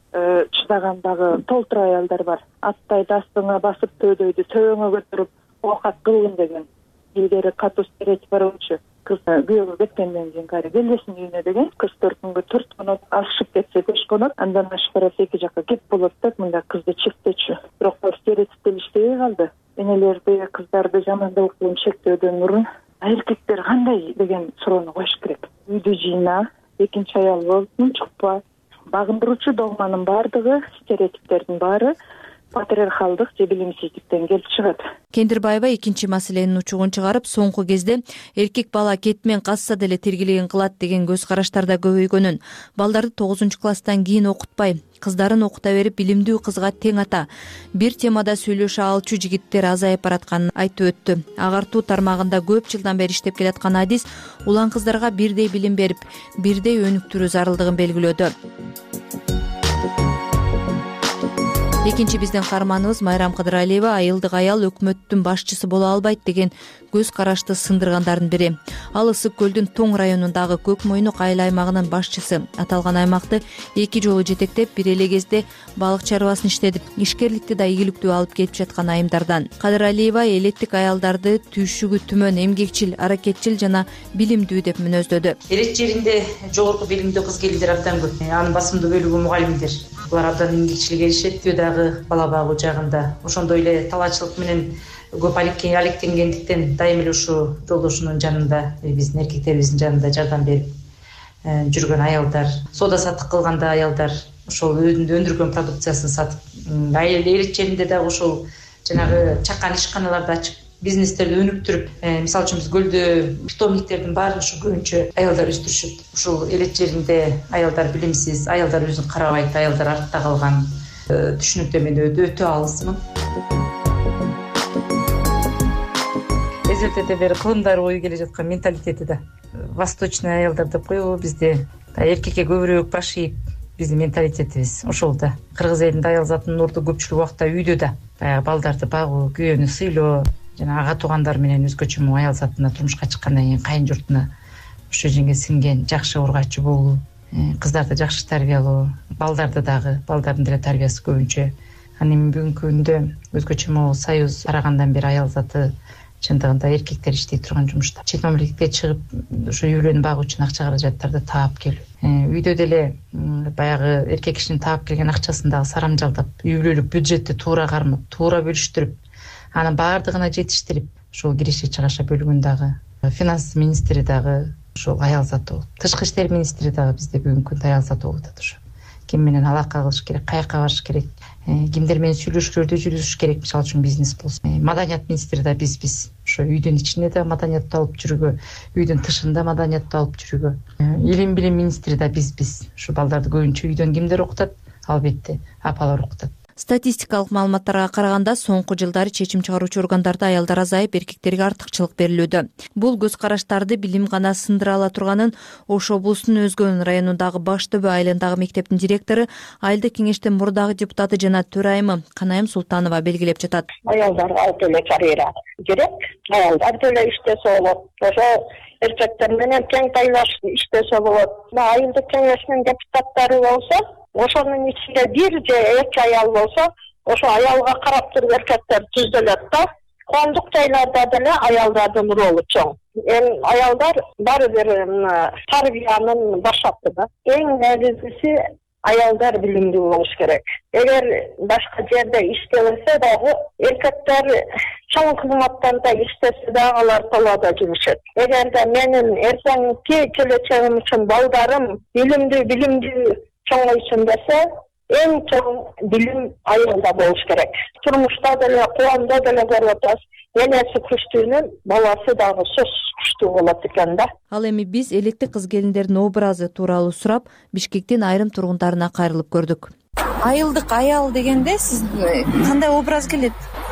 чыдагандагы толтур аялдар бар. Аттайды астыңа басып, төйдөйдү төбөңө көтөрүп оокат кылгын деген илгери катуу стереотип бар болчу. Кыз күйөөгө кеткенден кийин кайра келбесин үйүнө деген, кыз төрт күнгө төрт конот, ашып кетсе беш конот, андан ашып бараса эки жакка кеп болот деп мындай кызды чектечү. Бирок бул стереотиптер иштебей калды. Энелерди, кыздарды жамандылык менен чектөөдөн мурун эркектер кандай деген суроону коюш керек. Үйдү жыйна, экинчи аял бол, чукпа. Багындыруучу догманын баардыгы, стереотиптердин баары патриархалдык же билимсиздиктен келип чыгат. Кендирбаева экинчи маселенин учугун чыгарып, соңку кезде эркек бала кетмен касса деле тергелеген кылат деген көз караштарда көбөйгөнүн, балдарды тогузунчу класстан кийин окутпай, кыздарын окута берип билимдүү кызга тең ата, бир темада сүйлөшө алчу жигиттер азайып баратканын айтып өттү. Агартуу тармагында көп жылдан бери иштеп келаткан адис улан кыздарга бирдей билим берип, бирдей өнүктүрүү зарылдыгын белгилөөдө. Экинчи биздин каарманыбыз Майрам Кыдыралиева айылдык аял өкмөттүн башчысы боло албайт деген көз карашты сындыргандардын бири. Ал Ысык көлдүн Тоң районундагы Көк Мойнук айыл аймагынын башчысы. Аталган аймакты эки жолу жетектеп, бир эле кезде балык чарбасын иштетип, ишкерликти да ийгиликтүү алып келип жаткан айымдардан. Кыдыралиева элеттик аялдарды түйшүгү түмөн, эмгекчил, аракетчил жана билимдүү деп мүнөздөдү. Элет жеринде жогорку билимдүү кыз келиндер абдан көп. Анын басымдуу бөлүгү мугалимдер. Булар абдан эмгекчил келишет, дагы бала багуу жагында. Ошондой эле талаачылык менен көп алектенгендиктен дайым эле ушул жолдошунун жанында, биздин эркектерибиздин жанында жардам берип жүргөн аялдар, соода саттык кылганда аялдар, ошол өзүнүн өндүргөн продукциясын сатып, элет жеринде дагы ошол жанагы чакан ишканаларды ачып, бизнестерди өнүктүрүп, мисалы үчүн биз көлдө питомниктердин баарын ушу көбүнчө аялдар өстүрүшөт. Ушул элет жеринде аялдар билимсиз, аялдар өзүн карабайт, аялдар артта калган түшүнүктөмөдө өтө алысмын. Эзелтеден бери кылымдары бою келе жаткан менталитети да восточный аялдар деп коебу, бизде эркекке көбүрөөк баш ийип, биздин менталитетибиз ошол да. Кыргыз элинде аял затынын орду көпчүлүк убакта үйдө да, баягы балдарды багуу, күйөөнү сыйлоо, жана ага туугандар менен өзгөчө аял затына турмушка чыккандан кийин кайын журтуна ошо жерге сиңген жакшы ургачы болуу, кыздарды жакшы тарбиялоо, балдарды дагы, балдардын деле тарбиясы көбүнчө. Анан эми бүгүнкү күндө өзгөчө могу союз тарагандан бери аял заты чындыгында эркектер иштей турган жумушта. Чет мамлекетке чыгып, ошо үйлөнүп багуу үчүн акча каражаттарды таап келүү. Үйдө деле баягы эркек кишинин таап келген акчасын дагы сарамжалдап, үй бүлөлүк бюджетти туура кармап, туура бөлүштүрүп, анын баардыгына жетиштирип, ошол киреше чыгаша бөлүгүн дагы финанс министри дагы ошол аял заты болуп. Тышкы иштер министри дагы бизде бүгүнкү күндө аял заты болуп атат. Ошо ким менен алака кылыш керек, каяка барыш керек, кимдер менен сүйлөшүүлөрдү жүргүзүш керек, мисалы үчүн бизнес болсун. Маданият министри да бизбиз. Ошо үйдүн ичинде да маданиятты алып жүрүүгө, үйдүн тышында маданиятты алып жүрүүгө. Илим билим министри да бизбиз. Ошо балдарды көбүнчө үйдөн кимдер окутат? Албетте апалар окутат. Статистикалык маалыматтарга караганда соңку жылдары чечим чыгаруучу органдарда аялдар азайып, эркектерге артыкчылык берилүүдө. Бул көз караштарды билим гана сындыра ала турганын Ош облусунун Өзгөн районундагы Баш Төбө айылындагы мектептин директору, айылдык кеңештин мурдагы депутаты жана төрайымы Канайым Султанова белгилеп жатат. Аялдарга деле карьера керек, аялдар деле иштесе болот. Ошо эркектер менен тең тайлашып иштесе болот. Айылдык кеңештин депутаттары болсо, ошонун ичинде бир же эки аял болсо, ошо аялга карап туруп эркектер түзөлөт да. Коомдук жайларда деле аялдардын ролу чоң. Эми аялдар баары бир тарбиянын башаты да. Эң негизгиси аялдар билимдүү болуш керек. Эгер башка жерде иштебесе дагы эркектер чоң кызматтарда иштесе дагы алар талаада жүрүшөт. Эгерде менин эртеңки келечегим үчүн балдарым билимдүү билимдүү чоңойсун десе, эң чоң билим аялда болуш керек. Турмушта деле, коомдо деле көрүп атабыз, энеси күчтүүнүн баласы дагы сөзсүз күчтүү болот экен да. Ал эми биз элеттик кыз келиндердин образы тууралуу сурап, Бишкектин айрым тургундарына кайрылып көрдүк. Айылдык аял дегенде сиз кандай образ келет?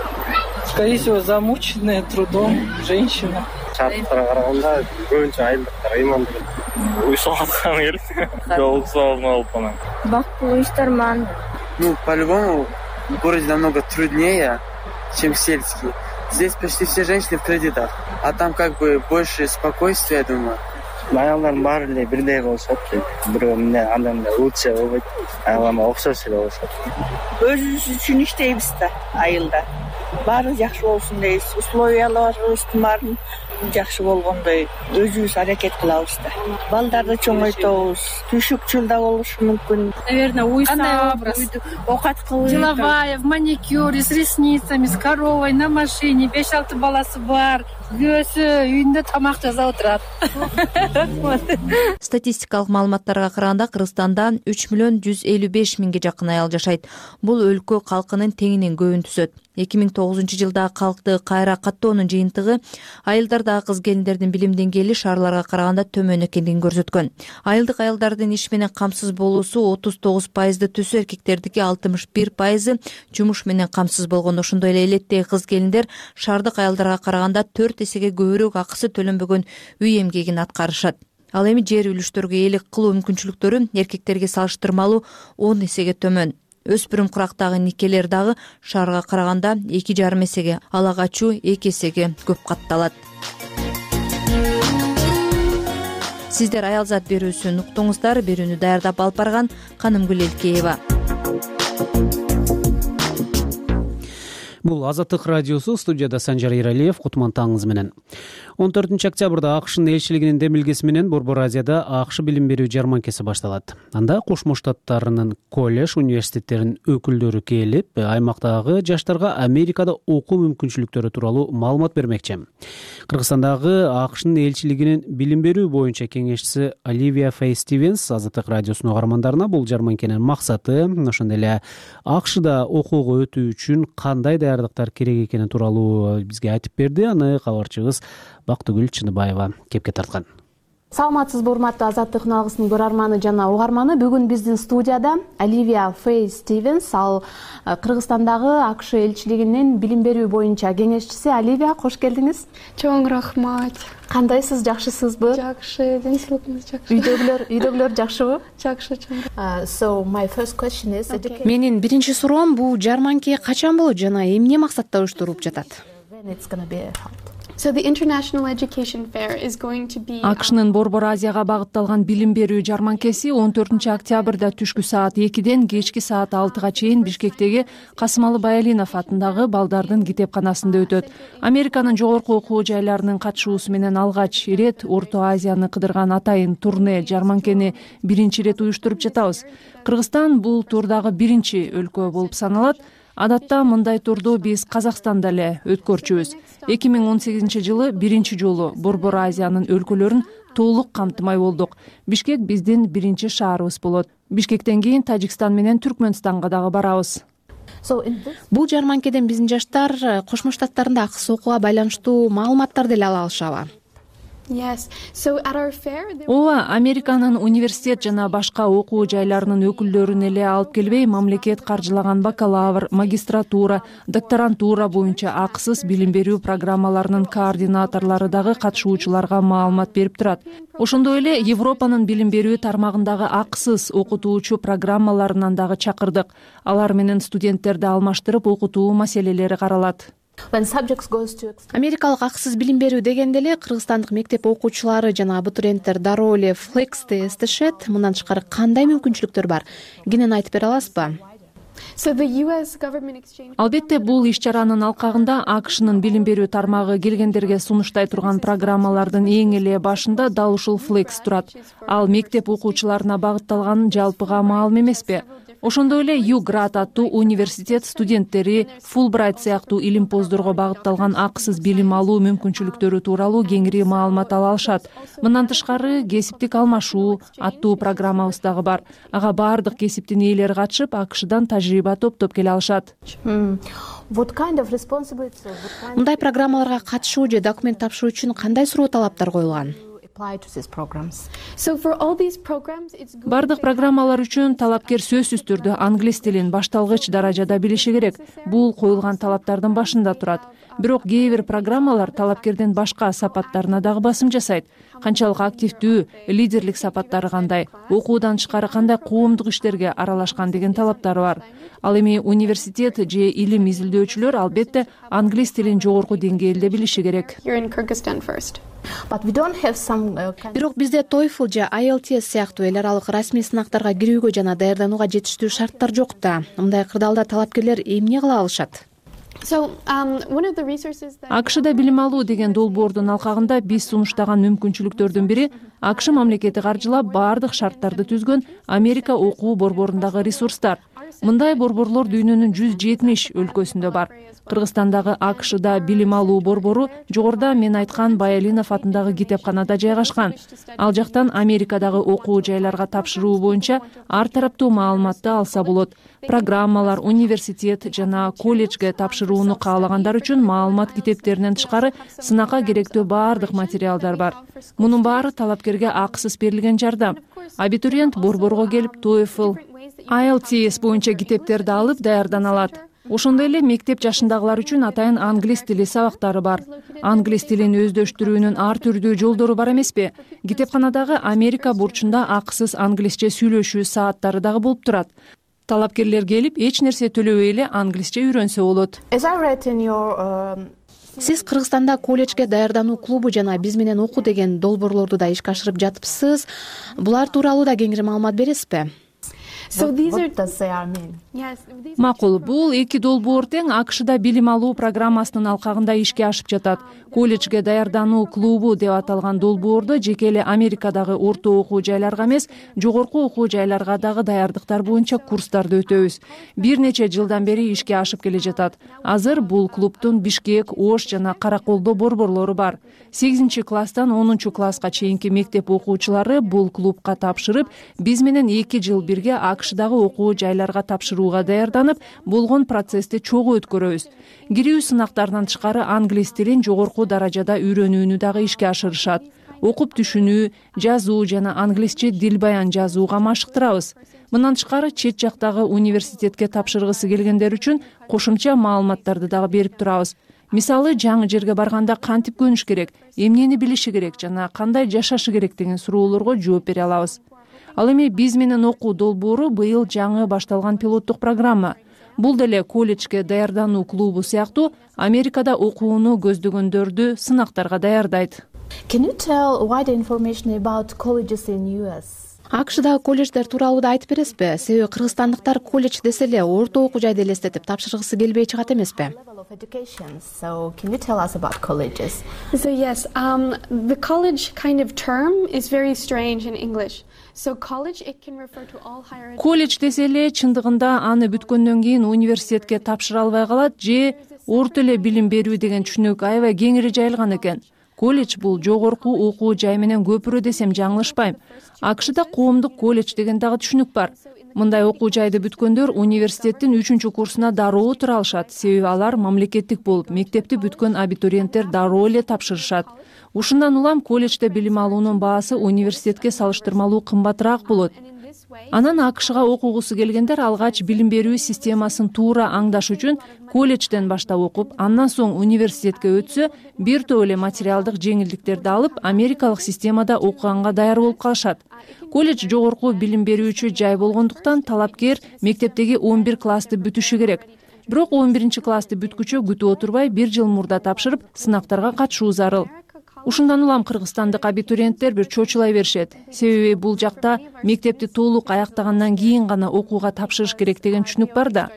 Скорее всего, замученная трудом женщина. Шарттарга караганда көбүнчө айылдыктар ыймандуу. Уйсалган келет. Жол салып алып анан. Бактылуу иштарман. Ну, по-любому, в городе намного труднее, чем сельский. Здесь почти все женщины в кредитах, а там как бы больше спокойствия, я думаю. Аялдардын баары эле бирдей болушат. Бирөө менен андан лучше болбойт. Аяларга окшош эле болушат. Өзүбүз үчүн иштейбиз да айылда. Баары жакшы болсун дейбиз. Условияларыбыздын баарын жакшы болгондой өзүбүз аракет кылабыз да. Балдарды чоңойтобуз, түшүк жылда болушу мүмкүн. Наверное, уйсап, оокат кылып, Жылабаев, маникюр, с ресницами, с коровой, на машине, беш алты баласы бар. Күйөөсү үйүндө тамак жасап отурат. Статистикалык маалыматтарга караганда Кыргызстанда үч миллион жүз элүү беш миңге жакын аял жашайт. Бул өлкө калкынын теңинен көбүн түзөт. эки миң тогузунчу жылдагы калкты кайра каттоонун жыйынтыгы айылдардагы кыз келиндердин билим деңгээли шаарларга караганда төмөн экендигин көрсөткөн. Айылдык аялдардын иш менен камсыз болуусу отуз тогуз пайызды түзсө, эркектердики алтымыш бир пайызы жумуш менен камсыз болгон. Ошондой эле элеттеги кыз келиндер шаардык аялдарга караганда төрт эсеге көбүрөөк акысы төлөнбөгөн үй эмгегин аткарышат. Ал эми жер үлүштөргө ээлик кылуу мүмкүнчүлүктөрү эркектерге салыштырмалуу он эсеге төмөн. Өспүрүм курактагы никелер дагы шаарга караганда эки жарым эсеге, ала качуу эки эсеге көп катталат. Сиздер аялзат берүүсүн уктуңуздар. Берүүнү даярдап алып барган Канымгүл Элкеева. Бул Азаттык радиосу, студияда Санжар Иралиев. Кутман таңыңыз менен. он төртүнчү октябрда АКШнын элчилигинин демилгеси менен Борбор Азияда АКШ билим берүү жарманкеси башталат. Анда Кошмо Штаттарынын коллеж, университеттеринин өкүлдөрү келип, аймактагы жаштарга Америкада окуу мүмкүнчүлүктөрү тууралуу маалымат бермекчи. Кыргызстандагы АКШнын элчилигинин билим берүү боюнча кеңешчиси Оливия Фей Стивенс Азаттык радиосунун угармандарына бул жарманкенин максаты, ошондой эле АКШда окууга өтүү үчүн кандай даярдыктар керек экени тууралуу бизге айтып берди. Аны кабарчыбыз Бактыгүл Чыныбаева кепке тарткан. Саламатсызбы, урматтуу Азаттык алгысынын көрөрманы жана угарманы. Бүгүн биздин студияда Оливия Фей Стивенс, ал Кыргызстандагы АКШ элчилигинин билим берүү боюнча кеңешчиси. Оливия, кош келдиңиз. Чоң рахмат. Кандайсыз, жакшысызбы? Жакшы, деңсийлигиңиз жакшы. Үйдөгүлөр, үйдөгүлөр жакшыбы? Жакшы, чоң. So my first question is, менин биринчи суроом, бул жарманке качан болот жана эмне максатта уюштуруп жатат? АКШнын Борбор Азияга багытталган билим берүү жарманкеси он төртүнчү октябрда түшкү саат экиден кечки саат алтыга чейин Бишкектеги Касымалы Баялинов атындагы балдардын китепканасында өтөт. Американын жогорку окуу жайларынын катышуусу менен алгач ирет Орто Азияны кыдырган атайын турне жарманкени биринчи ирет уюштуруп жатабыз. Кыргызстан бул турдагы биринчи өлкө болуп саналат. Адатта мындай турду биз Казакстанда эле өткөрчүбүз. эки миң он сегизинчи жылы биринчи жолу Борбор Азиянын өлкөлөрүн толук камтымай болдук. Бишкек биздин биринчи шаарыбыз болот. Бишкектен кийин Тажикстан менен Түркмөнстанга дагы барабыз. Бул жарманкеден биздин жаштар Кошмо Штаттарында акыс окууга байланыштуу маалыматтарды эле ала алышабы? Ооба, Американын университет жана башка окуу жайларынын өкүлдөрүн эле алып келбей, мамлекет каржылаган бакалавр, магистратура, докторантура боюнча акысыз билим берүү программаларынын координаторлору дагы катышуучуларга маалымат берип турат. Ошондой эле Европанын билим берүү тармагындагы акысыз окутуучу программаларынан дагы чакырдык. Алар менен студенттерди алмаштырып окутуу маселелери каралат. Америкалык акысыз билим берүү дегенде эле кыргызстандык мектеп окуучулары жана абитуриенттер дароо эле флексти эстешет. Мындан тышкары кандай мүмкүнчүлүктөр бар? Кенен айтып бере аласызбы? Албетте, бул иш чаранын алкагында АКШнын билим берүү тармагы келгендерге сунуштай турган программалардын эң эле башында дал ушул флекс турат. Ал мектеп окуучуларына багытталган жалпыга маалым эмеспи? Ошондой эле Юград аттуу университет студенттери Фулбрайт сыяктуу илимпоздорго багытталган акысыз билим алуу мүмкүнчүлүктөрү тууралуу кеңири маалымат ала алышат. Мындан тышкары кесиптик алмашуу аттуу программабыз дагы бар. Ага баардык кесиптин ээлери катышып, АКШдан тажрыйба топтоп келе алышат. Мындай программаларга катышуу же документ тапшыруу үчүн кандай суроо талаптар коюлган? Бардык программалар үчүн талапкер сөзсүз түрдө англис тилин башталгыч даражада билиши керек. Бул коюлган талаптардын башында турат. Бирок кээ бир программалар талапкердин башка сапаттарына дагы басым жасайт. Канчалык активдүү, лидерлик сапаттары кандай, окуудан тышкары кандай коомдук иштерге аралашкан деген талаптары бар. Ал эми университет же илим изилдөөчүлөр албетте англис тилин жогорку деңгээлде билиши керек. Бирок бизде TOEFL же ай эл ти эс сыяктуу эл аралык расмий сынактарга кирүүгө жана даярданууга жетиштүү шарттар жок да. Мындай кырдаалда талапкерлер эмне кыла алышат? акшда билим алуу деген долбоордун алкагында биз сунуштаган мүмкүнчүлүктөрдүн бири акш мамлекети каржылап баардык шарттарды түзгөн Америка окуу борборундагы ресурстар. Мындай борборлор дүйнөнүн жүз жетимиш өлкөсүндө бар. Кыргызстандагы акшда билим алуу борбору жогоруда мен айткан Баялинов атындагы китепканада жайгашкан. Ал жактан Америкадагы окуу жайларга тапшыруу боюнча ар тараптуу маалыматты алса болот. Программалар, университет жана колледжге тапшырууну каалагандар үчүн маалымат китептеринен тышкары сынакка керектүү баардык материалдар бар. Мунун баары талапкерге акысыз берилген жардам. Абитуриент борборго келип TOEFL, ай эл ти эс боюнча китептерди алып даярдана алат. Ошондой эле мектеп жашындагылар үчүн атайын англис тили сабактары бар. Англис тилин өздөштүрүүнүн ар түрдүү жолдору бар эмеспи? Китепканадагы Америка бурчунда акысыз англисче сүйлөшүү сааттары дагы болуп турат. Талапкерлер келип, эч нерсе төлөбөй эле англисче үйрөнсө болот. Сиз Кыргызстанда колледжге даярдануу клубу жана биз менен окуу деген долбоорлорду да ишке ашырып жатыпсыз. Булар тууралуу да кеңири маалымат бересизби? Макул, бул эки долбоор тең акшда билим алуу программасынын алкагында ишке ашып жатат. Колледжге даярдануу клубу деп аталган долбоордо жеке эле Америкадагы орто окуу жайларга эмес, жогорку окуу жайларга дагы даярдыктар боюнча курстарды өтөбүз. Бир нече жылдан бери ишке ашып келе жатат. Азыр бул клубдун Бишкек, Ош жана Караколдо борборлору бар. сегизинчи класстан онунчу класска чейинки мектеп окуучулары бул клубка тапшырып, биз менен эки жыл бирге акшдагы окуу жайларга тапшырууга даярданып, болгон процессти чогуу өткөрөбүз. Кирүү сынактарынан тышкары англис тилин жогорку даражада үйрөнүүнү дагы ишке ашырышат. Окуп түшүнүү, жазуу жана англисче дил баян жазууга машыктырабыз. Мындан тышкары чет жактагы университетке тапшыргысы келгендер үчүн кошумча маалыматтарды дагы берип турабыз. Мисалы, жаңы жерге барганда кантип көнүш керек, эмнени билиши керек жана кандай жашашы керек деген суроолорго жооп бере алабыз. Ал эми биз менен окуу долбоору быйыл жаңы башталган пилоттук программа. Бул деле колледжге даярдануу клубу сыяктуу Америкада окууну көздөгөндөрдү сынактарга даярдайт. акшдагы колледждер тууралуу да айтып бересизби? Себеби кыргызстандыктар колледж десе эле орто окуу жайды элестетип тапшыргысы келбей чыгат эмеспи? So can you tell us about colleges? So yes, um, the college kind of term is very strange in English. So college it can refer to all higher. Колледж десе эле чындыгында аны бүткөндөн кийин университетке тапшыра албай калат же орто эле билим берүү деген түшүнүк аябай кеңири жайылган экен. Колледж бул жогорку окуу жай менен көпүрө десем жаңылышпайм. акшда коомдук колледж деген дагы түшүнүк бар. Мындай окуу жайды бүткөндөр университеттин үчүнчү курсуна дароо тура алышат, себеби алар мамлекеттик болуп, мектепти бүткөн абитуриенттер дароо эле тапшырышат. Ушундан улам колледжде билим алуунун баасы университетке салыштырмалуу кымбатыраак болот. Анан акшга окугусу келгендер алгач билим берүү системасын туура аңдаш үчүн колледжден баштап окуп, андан соң университетке өтсө, бир топ эле материалдык жеңилдиктерди алып, америкалык системада окуганга даяр болуп калышат. Колледж жогорку билим берүүчү жай болгондуктан талапкер мектептеги он бир классты бүтүшү керек. Бирок он биринчи классты бүткүчө күтүп отурбай бир жыл мурда тапшырып, сынактарга катышуу зарыл. Ушундан улам кыргызстандык абитуриенттер бир чочулай беришет. Себеби бул жакта мектепти толук аяктагандан кийин гана окууга тапшырыш керек деген түшүнүк бар да.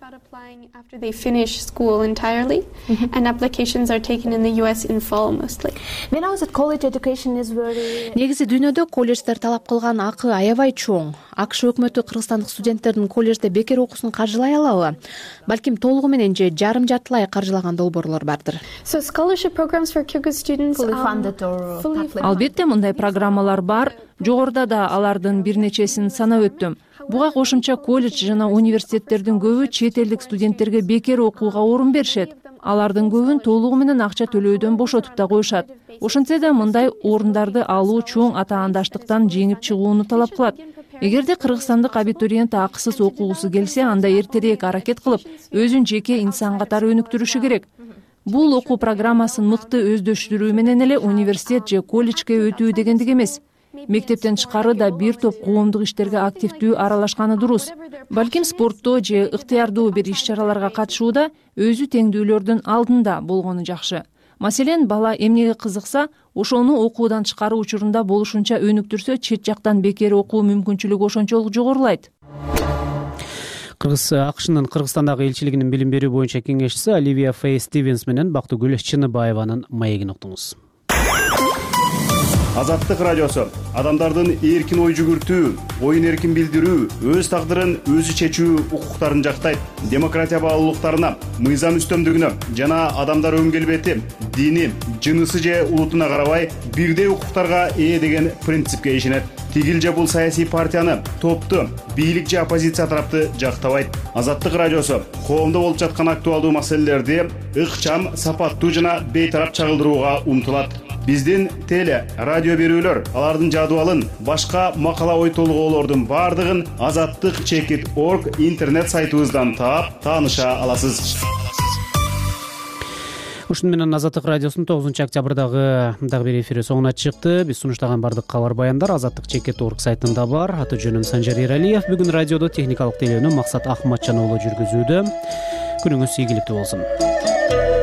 After they finish school entirely, mm-hmm. and applications are taken in the U S in full mostly. Мен азыр college education is very. Негизи дүйнөдө колледждер талап кылган акы аябай чоң. акш өкмөтү кыргызстандык студенттердин колледжде бекер окуусун каржылай алабы? Балким толугу менен же жарым жартылай каржылаган долбоорлор бардыр. So scholarship programs for Kyrgyz students fully funded or fully. Албетте мындай программалар бар. Жогоруда да алардын бир нечесин санап өттүм. Буга кошумча колледж жана университеттердин көбү чет элдик студенттерге бекер окууга орун беришет. Алардын көбүн толугу менен акча төлөөдөн бошотуп да коюшат. Ошентсе да мындай орундарды алуу чоң атаандаштыктан жеңип чыгууну талап кылат. Эгерде кыргызстандык абитуриент акысыз окугусу келсе, анда эртерээк аракет кылып, өзүн жеке инсан катары өнүктүрүшү керек. Бул окуу программасын мыкты өздөштүрүү менен эле университет же колледжге өтүү дегендик эмес. Мектептен тышкары да бир топ коомдук иштерге активдүү аралашканы дурус. Балким спортто же ыктыярдуу бир иш-чараларга катышууда өзү теңдүүлөрдүн алдында болгону жакшы. Маселен, бала эмнеге кызыкса, ошону окуудан тышкары учурунда болушунча өнүктүрсө, чет жактан бекер окуу мүмкүнчүлүгү ошончолук жогорулайт. акшнын Кыргызстандагы элчилигинин билим берүү боюнча кеңешчиси Оливия Фей Стивенс менен Бактыгүл Чыныбаеванын маегин уктуңуз. Азаттык радиосу адамдардын эркин ой жүгүртүү, оюн эркин билдирүү, өз тагдырын өзү чечүү укуктарын жактайт. Демократия баалуулуктарына, мыйзам үстөмдүгүнө жана адамдар өн келбети, дини, жынысы же улутуна карабай бирдей укуктарга ээ деген принципке ишенет. Тигил же бул саясий партияны, топту, бийлик же оппозиция тарапты жактабайт. Азаттык радиосу коомдо болуп жаткан актуалдуу маселелерди ыкчам, сапаттуу жана бейтарап чагылдырууга умтулат. Биздин теле, радио берүүлөр, алардын жадыбалын, башка макала ой толгоолордун бардыгын азаттык чекит точка орг интернет сайтыбыздан таап, тааныша аласыз. Ушуну менен Азаттык радиосунун тогузунчу октябрдагы дагы бир эфири соңуна чыкты. Биз сунуштаган бардык кабар баяндар азаттык чекит точка орг сайтында бар. Аты жөнүм Санжар Эралиев. Бүгүн радиодо техникалык тейлөөнү Максат Ахматжан уулу жүргүзүүдө. Күнүңүз ийгиликтүү болсун.